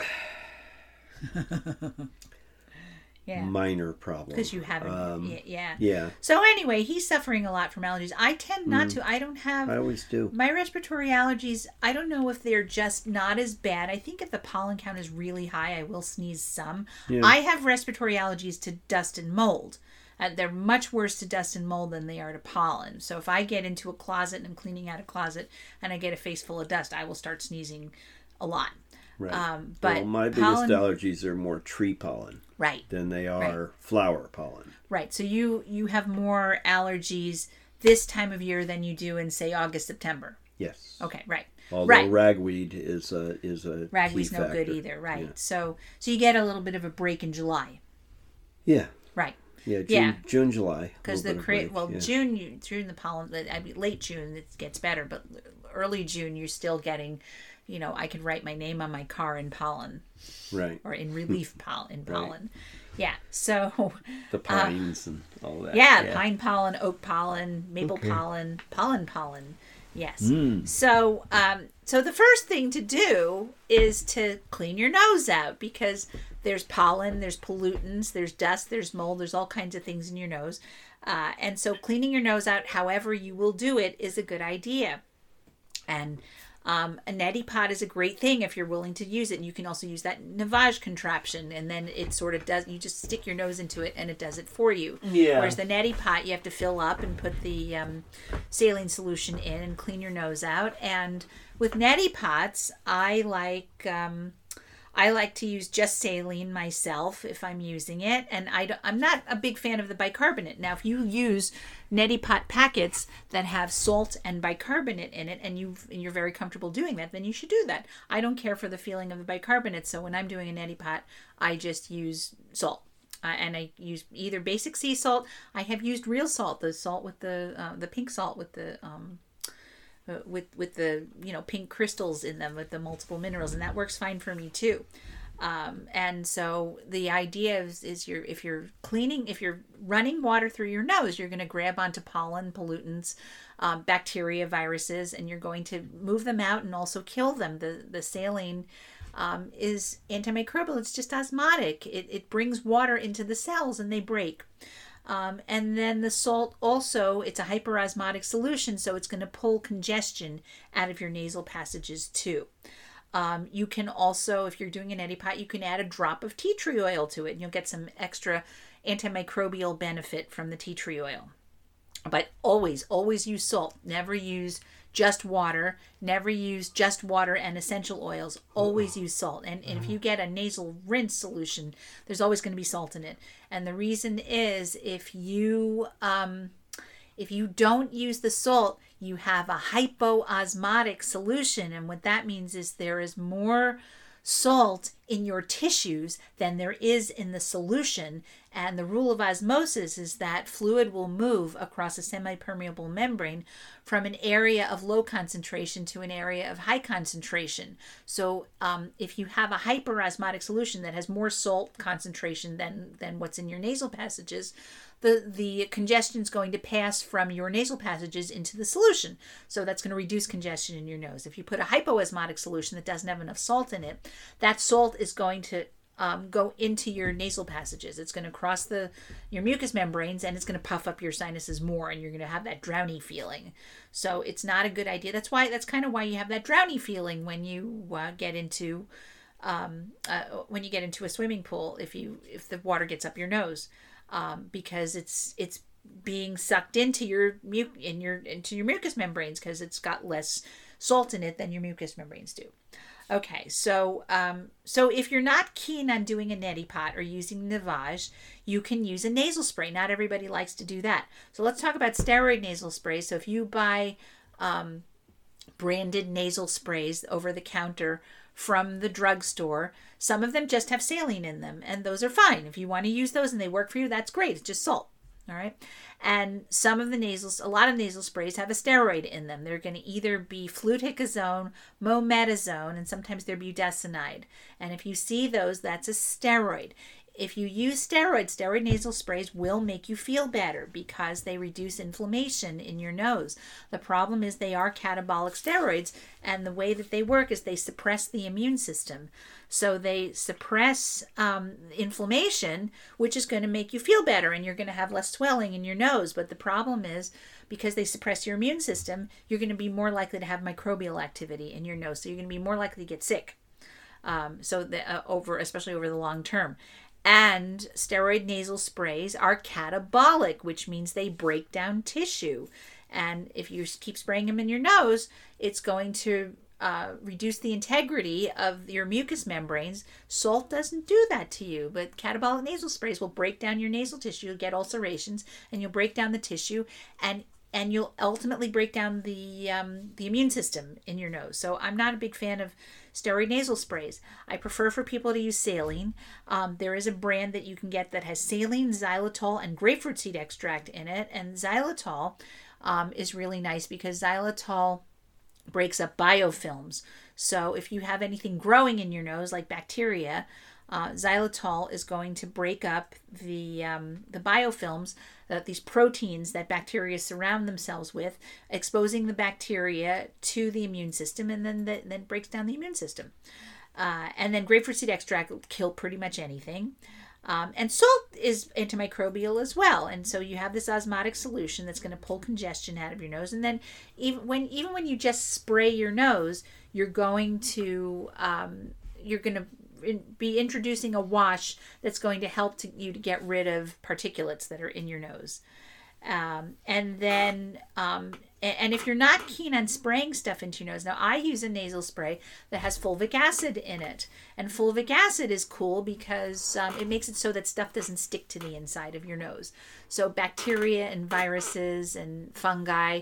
Yeah.
Minor problem.
Because you haven't,
um,
yeah.
Yeah.
So anyway, he's suffering a lot from allergies. I tend not mm. to. I don't have.
I always do.
My respiratory allergies, I don't know if they're just not as bad. I think if the pollen count is really high, I will sneeze some. Yeah. I have respiratory allergies to dust and mold. Uh, they're much worse to dust and mold than they are to pollen. So if I get into a closet and I'm cleaning out a closet and I get a face full of dust, I will start sneezing a lot.
Right.
Um, but
well, my
pollen,
biggest allergies are more tree pollen.
Right.
Than they are
right.
flower pollen.
Right. So you, you have more allergies this time of year than you do in, say, August, September.
Yes.
Okay. Right.
Although
right.
ragweed is a is a
ragweed's
key
no
factor.
good either. Right.
Yeah.
So so you get a little bit of a break in July.
Yeah.
Right.
Yeah. June,
yeah.
June, July.
Because the cra- well,
yeah.
June, you, June the pollen. I mean, late June it gets better, but early June you're still getting. You know, I could write my name on my car in pollen.
Right.
Or in relief pollen. In pollen.
Right.
Yeah. So.
The pines uh, and all that.
Yeah, yeah. Pine pollen, oak pollen, maple okay. pollen, pollen pollen. Yes. Mm. So, um, so the first thing to do is to clean your nose out because there's pollen, there's pollutants, there's dust, there's mold, there's all kinds of things in your nose. Uh, and so cleaning your nose out, however you will do it, is a good idea. And Um, a neti pot is a great thing if you're willing to use it. And you can also use that Navage contraption. And then it sort of does, you just stick your nose into it and it does it for you.
Yeah.
Whereas the neti pot, you have to fill up and put the um, saline solution in and clean your nose out. And with neti pots, I like... Um, I like to use just saline myself if I'm using it. And I don't, I'm not a big fan of the bicarbonate. Now, if you use neti pot packets that have salt and bicarbonate in it and, you've, and you're very comfortable doing that, then you should do that. I don't care for the feeling of the bicarbonate. So when I'm doing a neti pot, I just use salt. Uh, and I use either basic sea salt. I have used real salt, the salt with the uh, the pink salt with the... Um, Uh, with with the you know pink crystals in them with the multiple minerals, and that works fine for me too. Um, and so the idea is, is you're if you're cleaning if you're running water through your nose, you're going to grab onto pollen, pollutants, um, bacteria, viruses, and you're going to move them out and also kill them. The the saline um, is antimicrobial. It's just osmotic. It it brings water into the cells and they break. Um, and then the salt also, it's a hyperosmotic solution, so it's going to pull congestion out of your nasal passages too. Um, you can also, if you're doing an neti pot, you can add a drop of tea tree oil to it, and you'll get some extra antimicrobial benefit from the tea tree oil. But always, always use salt. Never use just water. Never use just water and essential oils. Always use salt. And, and if you get a nasal rinse solution, there's always going to be salt in it. And the reason is if you um, if you don't use the salt, you have a hypoosmotic solution. And what that means is there is more salt in your tissues than there is in the solution. And the rule of osmosis is that fluid will move across a semi-permeable membrane from an area of low concentration to an area of high concentration. So um, if you have a hyperosmotic solution that has more salt concentration than, than what's in your nasal passages, the, the congestion is going to pass from your nasal passages into the solution. So that's going to reduce congestion in your nose. If you put a hypoosmotic solution that doesn't have enough salt in it, that salt is going to um, go into your nasal passages. It's going to cross the your mucous membranes, and it's going to puff up your sinuses more, and you're going to have that drowny feeling. So it's not a good idea. That's why that's kind of why you have that drowny feeling when you uh, get into um, uh, when you get into a swimming pool. If you if the water gets up your nose. Um, because it's it's being sucked into your mu- in your into your mucous membranes because it's got less salt in it than your mucous membranes do. Okay, so um, so if you're not keen on doing a neti pot or using Navage, you can use a nasal spray. Not everybody likes to do that. So let's talk about steroid nasal sprays. So if you buy um, branded nasal sprays over the counter from the drugstore, some of them just have saline in them, and those are fine. If you want to use those and they work for you, that's great. It's just salt. All right. And some of the nasals, a lot of nasal sprays have a steroid in them. They're going to either be fluticasone, mometasone, and sometimes they're budesonide. And if you see those, that's a steroid. If you use steroids, steroid nasal sprays will make you feel better because they reduce inflammation in your nose. The problem is they are catabolic steroids, and the way that they work is they suppress the immune system. So they suppress um, inflammation, which is going to make you feel better, and you're going to have less swelling in your nose. But the problem is, because they suppress your immune system, you're going to be more likely to have microbial activity in your nose. So you're going to be more likely to get sick. Um, so the, uh, over, especially over the long term. And steroid nasal sprays are catabolic, which means they break down tissue. And if you keep spraying them in your nose, it's going to uh, reduce the integrity of your mucous membranes. Salt doesn't do that to you, but catabolic nasal sprays will break down your nasal tissue. You'll get ulcerations, and you'll break down the tissue, and and you'll ultimately break down the um, the immune system in your nose. So I'm not a big fan of steroid nasal sprays. I prefer for people to use saline. Um, there is a brand that you can get that has saline, xylitol, and grapefruit seed extract in it. And xylitol um, is really nice because xylitol breaks up biofilms. So if you have anything growing in your nose, like bacteria, uh, xylitol is going to break up the um, the biofilms, uh, these proteins that bacteria surround themselves with, exposing the bacteria to the immune system, and then the, then breaks down the immune system. Uh, and then grapefruit seed extract will kill pretty much anything. Um, and salt is antimicrobial as well, and so you have this osmotic solution that's going to pull congestion out of your nose. And then even when even when you just spray your nose, you're going to um, you're going to be introducing a wash that's going to help to, you to get rid of particulates that are in your nose. Um, and then, um, and if you're not keen on spraying stuff into your nose, now I use a nasal spray that has fulvic acid in it. And fulvic acid is cool because um, it makes it so that stuff doesn't stick to the inside of your nose. So bacteria and viruses and fungi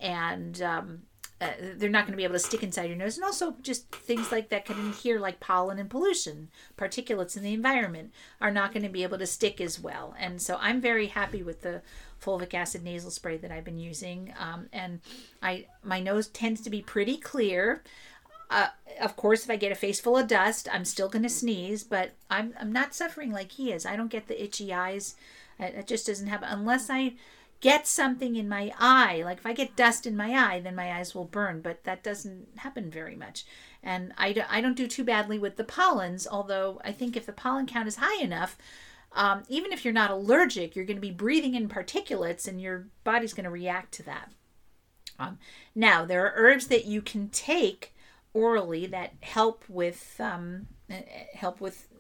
and um, Uh, they're not going to be able to stick inside your nose. And also just things like that can adhere, like pollen and pollution, particulates in the environment, are not going to be able to stick as well. And so I'm very happy with the fulvic acid nasal spray that I've been using. Um, and I my nose tends to be pretty clear. Uh, of course, if I get a face full of dust, I'm still going to sneeze, but I'm I'm not suffering like he is. I don't get the itchy eyes. It just doesn't happen unless I get something in my eye. Like if I get dust in my eye, then my eyes will burn, but that doesn't happen very much. And I, do, I don't do too badly with the pollens, although I think if the pollen count is high enough, um, even if you're not allergic, you're going to be breathing in particulates and your body's going to react to that. Um, now, there are herbs that you can take orally that help with um, help with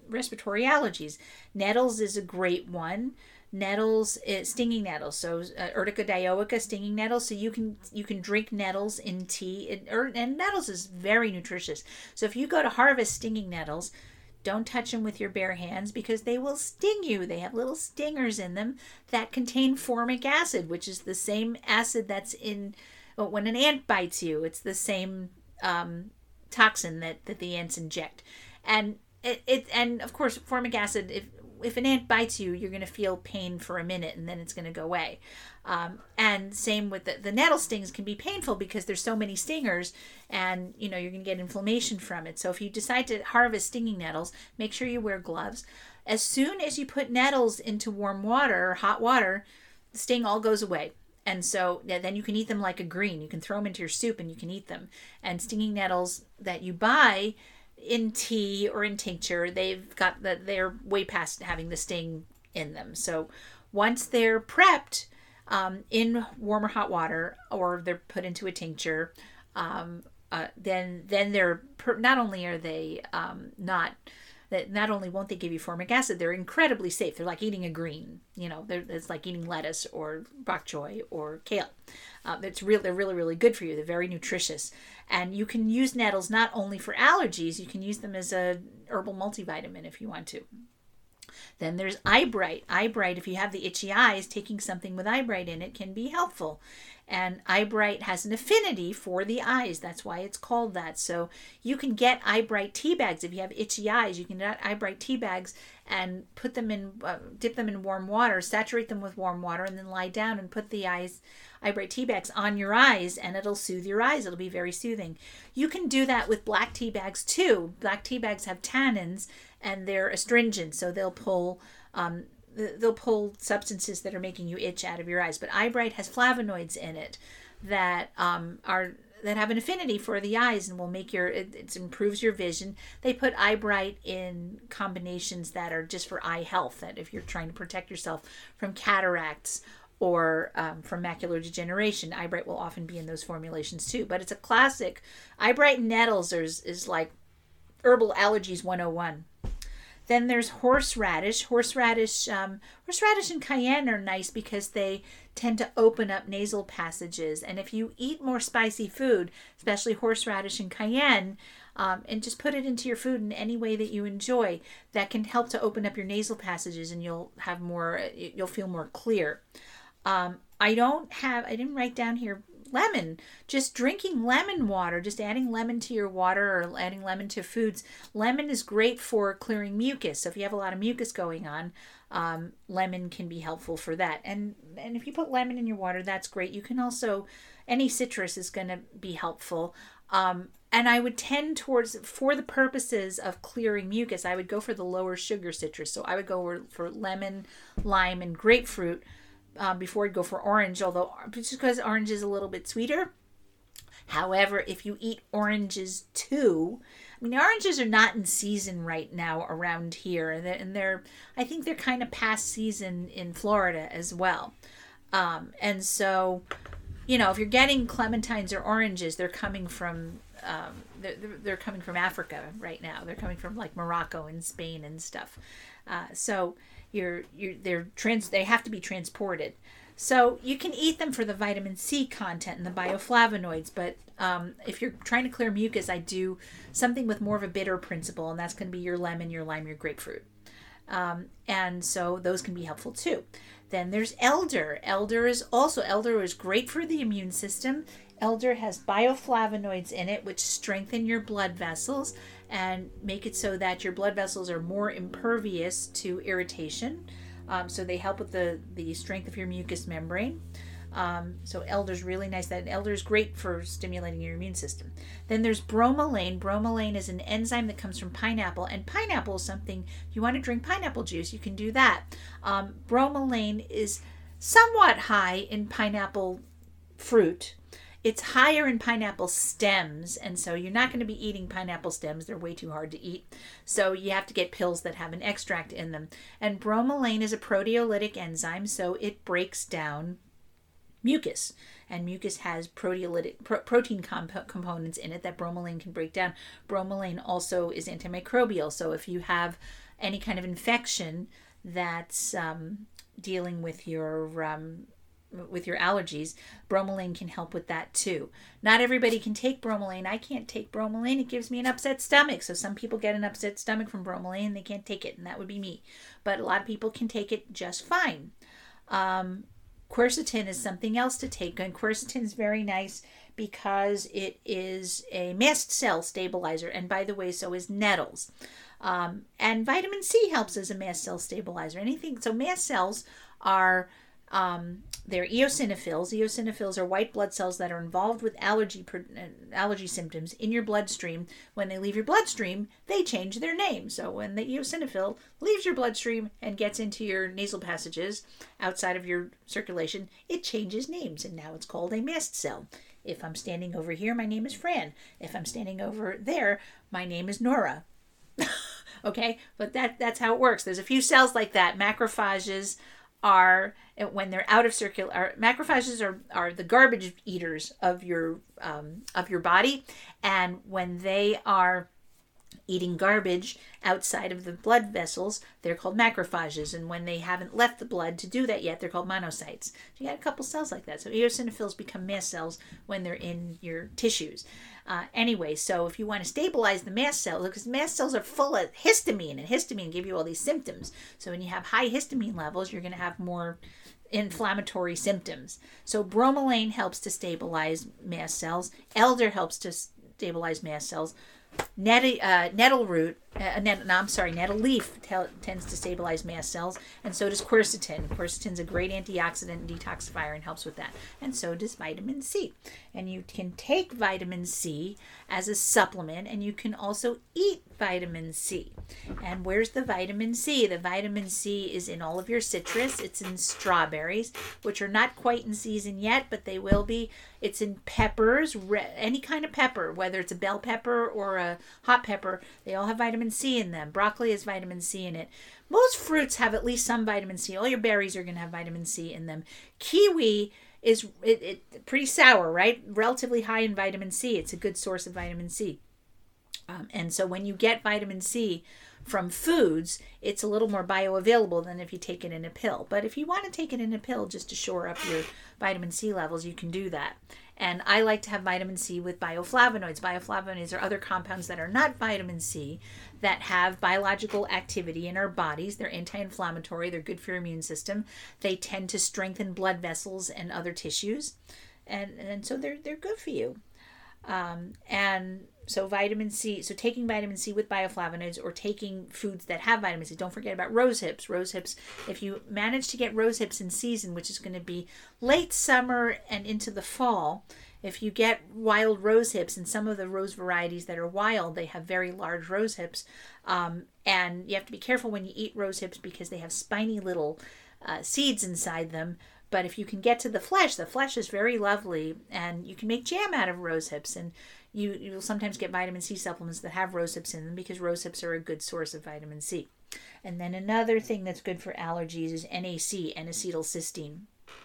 respiratory allergies. Nettles is a great one. Nettles, uh, stinging nettles, so uh, Urtica dioica, stinging nettles. So you can you can drink nettles in tea, and, er, and nettles is very nutritious. So if you go to harvest stinging nettles, don't touch them with your bare hands because they will sting you. They have little stingers in them that contain formic acid, which is the same acid that's in well, when an ant bites you. It's the same um, toxin that, that the ants inject, and it, it and of course formic acid. If if an ant bites you, you're going to feel pain for a minute and then it's going to go away. Um, and same with the, the nettle stings can be painful because there's so many stingers and, you know, you're going to get inflammation from it. So if you decide to harvest stinging nettles, make sure you wear gloves. As soon as you put nettles into warm water or hot water, the sting all goes away. And so yeah, then you can eat them like a green. You can throw them into your soup and you can eat them. And stinging nettles that you buy in tea or in tincture, they've got that they're way past having the sting in them. So once they're prepped um, in warm or hot water, or they're put into a tincture, um, uh, then then they're per, not only are they um, not that not only won't they give you formic acid, they're incredibly safe. They're like eating a green, you know, they're, it's like eating lettuce or bok choy or kale. Uh, it's real. They're really, really good for you. They're very nutritious. And you can use nettles not only for allergies, you can use them as a herbal multivitamin if you want to. Then there's eyebright. Eyebright, if you have the itchy eyes, taking something with eyebright in it can be helpful. And eyebright has an affinity for the eyes. That's why it's called that. So you can get eyebright tea bags. If you have itchy eyes, you can get eyebright tea bags and put them in, uh, dip them in warm water, saturate them with warm water, and then lie down and put the eyes, eyebright tea bags on your eyes, and it'll soothe your eyes. It'll be very soothing. You can do that with black tea bags too. Black tea bags have tannins, and they're astringent, so they'll pull um, they'll pull substances that are making you itch out of your eyes. But eyebright has flavonoids in it that um, are that have an affinity for the eyes and will make your it, it improves your vision. They put eyebright in combinations that are just for eye health. That if you're trying to protect yourself from cataracts or um, from macular degeneration, eyebright will often be in those formulations too. But it's a classic. Eyebright nettles is, is like herbal allergies one oh one. Then there's horseradish. Horseradish, um, horseradish and cayenne are nice because they tend to open up nasal passages. And if you eat more spicy food, especially horseradish and cayenne, um, and just put it into your food in any way that you enjoy, that can help to open up your nasal passages, and you'll have more. You'll feel more clear. Um, I don't have. I didn't write down here. Lemon, just drinking lemon water, just adding lemon to your water or adding lemon to foods. Lemon is great for clearing mucus. So if you have a lot of mucus going on, um, lemon can be helpful for that. And and if you put lemon in your water, that's great. You can also, any citrus is going to be helpful. Um, and I would tend towards, for the purposes of clearing mucus, I would go for the lower sugar citrus. So I would go for lemon, lime, and grapefruit. Um, before I'd go for orange, although just because orange is a little bit sweeter. However, if you eat oranges too, I mean, oranges are not in season right now around here, and they're, and they're I think they're kind of past season in Florida as well. Um, and so, you know, if you're getting clementines or oranges, they're coming from um, they're, they're coming from Africa right now. They're coming from like Morocco and Spain and stuff. Uh, so. You're, you're, they're trans, they have to be transported. So you can eat them for the vitamin C content and the bioflavonoids, but um, if you're trying to clear mucus, I do something with more of a bitter principle, and that's going to be your lemon, your lime, your grapefruit. Um, and so those can be helpful too. Then there's elder. Elder is also, elder is great for the immune system. Elder has bioflavonoids in it, which strengthen your blood vessels and make it so that your blood vessels are more impervious to irritation. Um, so they help with the, the strength of your mucous membrane. Um, so elder's really nice. That elder is great for stimulating your immune system. Then there's bromelain. Bromelain is an enzyme that comes from pineapple, and pineapple is something, if you want to drink pineapple juice, you can do that. Um, bromelain is somewhat high in pineapple fruit. It's higher in pineapple stems, and so you're not going to be eating pineapple stems. They're way too hard to eat. So you have to get pills that have an extract in them. And bromelain is a proteolytic enzyme, so it breaks down mucus. And mucus has proteolytic pro- protein comp- components in it that bromelain can break down. Bromelain also is antimicrobial, so if you have any kind of infection that's um, dealing with your um, with your allergies, bromelain can help with that too. Not everybody can take bromelain. I can't take bromelain. It gives me an upset stomach. So some people get an upset stomach from bromelain and they can't take it, and that would be me. But a lot of people can take it just fine. Um, quercetin is something else to take, and quercetin is very nice because it is a mast cell stabilizer. And by the way, so is nettles. Um, and vitamin C helps as a mast cell stabilizer. Anything. So mast cells are Um, they're eosinophils. Eosinophils are white blood cells that are involved with allergy allergy symptoms in your bloodstream. When they leave your bloodstream, they change their name. So when the eosinophil leaves your bloodstream and gets into your nasal passages outside of your circulation, it changes names, and now it's called a mast cell. If I'm standing over here, my name is Fran. If I'm standing over there, my name is Nora. Okay, but that that's how it works. There's a few cells like that. Macrophages are, when they're out of circular, macrophages are, are the garbage eaters of your um, of your body, and when they are eating garbage outside of the blood vessels, they're called macrophages, and when they haven't left the blood to do that yet, they're called monocytes. So you got a couple cells like that. So eosinophils become mast cells when they're in your tissues. Uh, anyway, so if you want to stabilize the mast cells, because mast cells are full of histamine, and histamine give you all these symptoms. So when you have high histamine levels, you're going to have more inflammatory symptoms. So bromelain helps to stabilize mast cells. Elder helps to stabilize mast cells. Nettle, uh, nettle root, uh, net, no, I'm sorry, nettle leaf t- tends to stabilize mast cells, and so does quercetin. Quercetin's a great antioxidant and detoxifier and helps with that. And so does vitamin C. And you can take vitamin C as a supplement, and you can also eat vitamin C. And where's the vitamin C? The vitamin C is in all of your citrus. It's in strawberries, which are not quite in season yet, but they will be. It's in peppers, re- any kind of pepper, whether it's a bell pepper or a hot pepper. They all have vitamin C in them. Broccoli has vitamin C in it. Most fruits have at least some vitamin C. All your berries are going to have vitamin C in them. Kiwi is it, it pretty sour, right? Relatively high in vitamin C. It's a good source of vitamin C. Um, and so when you get vitamin C from foods, it's a little more bioavailable than if you take it in a pill. But if you want to take it in a pill just to shore up your vitamin C levels, you can do that. And I like to have vitamin C with bioflavonoids. Bioflavonoids are other compounds that are not vitamin C that have biological activity in our bodies. They're anti-inflammatory. They're good for your immune system. They tend to strengthen blood vessels and other tissues. And, and so they're, they're good for you. Um, and so vitamin C, so taking vitamin C with bioflavonoids or taking foods that have vitamin C. Don't forget about rose hips. Rose hips, if you manage to get rose hips in season, which is going to be late summer and into the fall, if you get wild rose hips, and some of the rose varieties that are wild, they have very large rose hips. Um, and you have to be careful when you eat rose hips because they have spiny little uh, seeds inside them. But if you can get to the flesh, the flesh is very lovely, and you can make jam out of rose hips. And you you will sometimes get vitamin C supplements that have rose hips in them because rose hips are a good source of vitamin C. And then another thing that's good for allergies is N A C, N-acetylcysteine.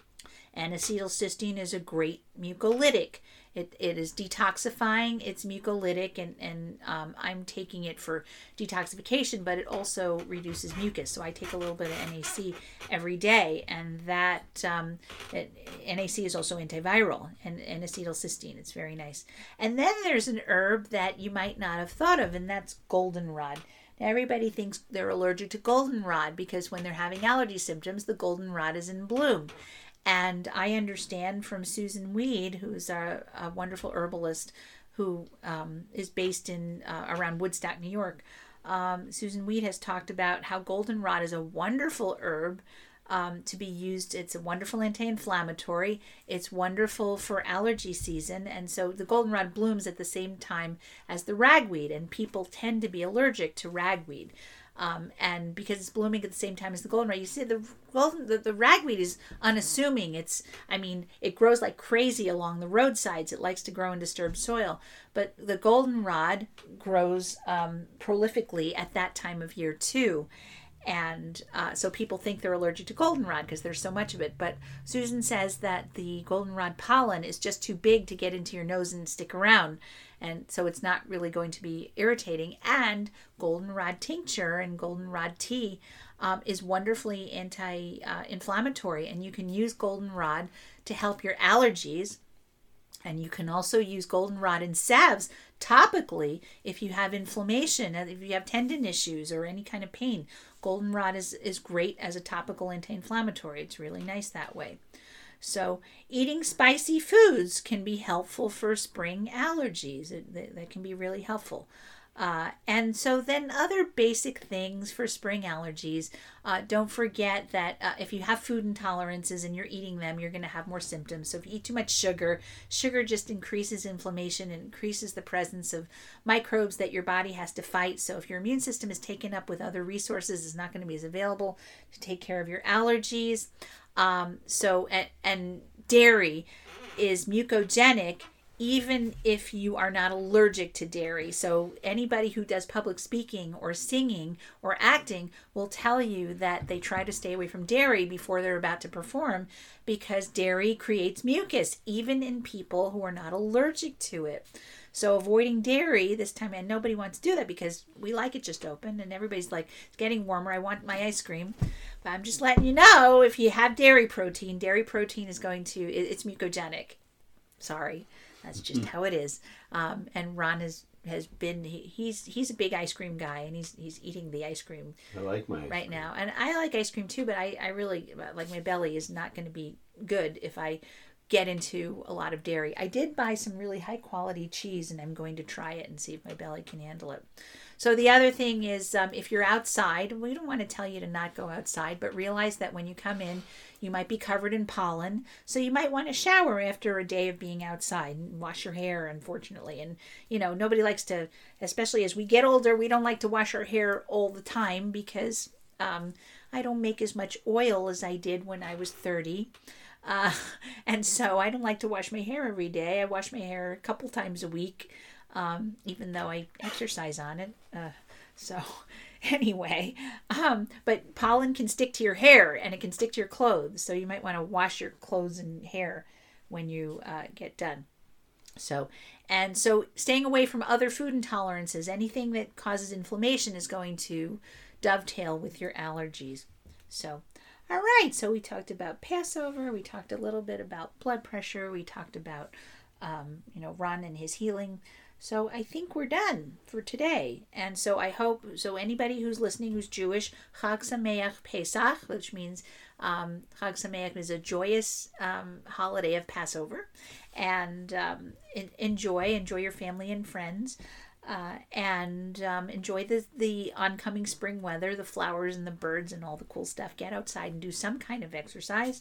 N-acetylcysteine is a great mucolytic. It it is detoxifying. It's mucolytic, and and um, I'm taking it for detoxification, but it also reduces mucus. So I take a little bit of N A C every day, and that um, it, N A C is also antiviral, and, and acetylcysteine. It's very nice. And then there's an herb that you might not have thought of, and that's goldenrod. Now, everybody thinks they're allergic to goldenrod because when they're having allergy symptoms, the goldenrod is in bloom. And I understand from Susan Weed, who's a, a wonderful herbalist who um, is based in uh, around Woodstock, New York. Um, Susan Weed has talked about how goldenrod is a wonderful herb um, to be used. It's a wonderful anti-inflammatory. It's wonderful for allergy season. And so the goldenrod blooms at the same time as the ragweed, and people tend to be allergic to ragweed. Um, and because it's blooming at the same time as the goldenrod, you see the golden, the, the ragweed is unassuming. It's, I mean, it grows like crazy along the roadsides. It likes to grow in disturbed soil. But the goldenrod grows um, prolifically at that time of year too. And uh, so people think they're allergic to goldenrod because there's so much of it. But Susan says that the goldenrod pollen is just too big to get into your nose and stick around. And so it's not really going to be irritating. And goldenrod tincture and goldenrod tea um, is wonderfully anti-inflammatory. Uh, and you can use goldenrod to help your allergies. And you can also use goldenrod in salves topically if you have inflammation, if you have tendon issues or any kind of pain. Goldenrod is, is great as a topical anti-inflammatory. It's really nice that way. So eating spicy foods can be helpful for spring allergies. It, that, that can be really helpful. Uh, and so then other basic things for spring allergies. Uh, don't forget that uh, if you have food intolerances and you're eating them, you're going to have more symptoms. So if you eat too much sugar, sugar just increases inflammation and increases the presence of microbes that your body has to fight. So if your immune system is taken up with other resources, it's not going to be as available to take care of your allergies. Um, so, and, and dairy is mucogenic even if you are not allergic to dairy. So anybody who does public speaking or singing or acting will tell you that they try to stay away from dairy before they're about to perform because dairy creates mucus, even in people who are not allergic to it. So avoiding dairy this time, and nobody wants to do that because we like it just open and everybody's like, it's getting warmer, I want my ice cream. But I'm just letting you know, if you have dairy protein, dairy protein is going to, it's mucogenic. Sorry. That's just how it is. Um, and Ron has, has been, he, he's he's a big ice cream guy, and he's he's eating the ice cream
I like my
right now. And I like ice cream too, but I, I really, like my belly is not going to be good if I get into a lot of dairy. I did buy some really high quality cheese, and I'm going to try it and see if my belly can handle it. So the other thing is um, if you're outside, we don't want to tell you to not go outside, but realize that when you come in, you might be covered in pollen. So you might want to shower after a day of being outside and wash your hair, unfortunately. And, you know, nobody likes to, especially as we get older, we don't like to wash our hair all the time because um, I don't make as much oil as I did when I was thirty. Uh, and so I don't like to wash my hair every day. I wash my hair a couple times a week. Um, even though I exercise on it. Uh, so anyway, um, but pollen can stick to your hair and it can stick to your clothes. So you might want to wash your clothes and hair when you uh, get done. So, and so staying away from other food intolerances, anything that causes inflammation is going to dovetail with your allergies. So, all right. So we talked about Passover. We talked a little bit about blood pressure. We talked about, um, you know, Ron and his healing. So I think we're done for today. And so I hope, so anybody who's listening who's Jewish, Chag Sameach Pesach, which means um, Chag Sameach is a joyous um, holiday of Passover. And um, in, enjoy, enjoy your family and friends. Uh, and um, enjoy the, the oncoming spring weather, the flowers and the birds and all the cool stuff. Get outside and do some kind of exercise.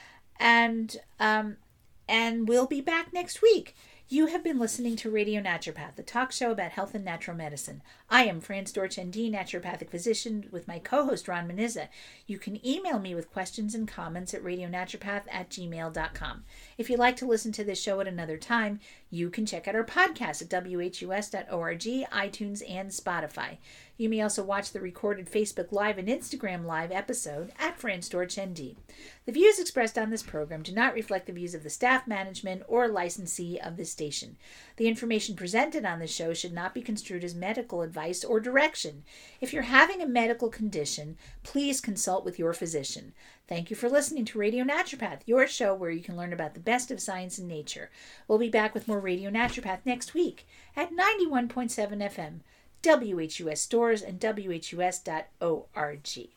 And um, and we'll be back next week. You have been listening to Radio Naturopath, the talk show about health and natural medicine. I am Fran Storch, N D, naturopathic physician, with my co-host Ron Menizza. You can email me with questions and comments at radionaturopath at gmail dot com. If you'd like to listen to this show at another time, you can check out our podcast at w h u s dot org, iTunes, and Spotify. You may also watch the recorded Facebook Live and Instagram Live episode at Fran Storch, N D. The views expressed on this program do not reflect the views of the staff, management, or licensee of this station. The information presented on this show should not be construed as medical advice or direction. If you're having a medical condition, please consult with your physician. Thank you for listening to Radio Naturopath, your show where you can learn about the best of science and nature. We'll be back with more Radio Naturopath next week at ninety-one point seven F M, W H U S Stores, and W H U S dot org.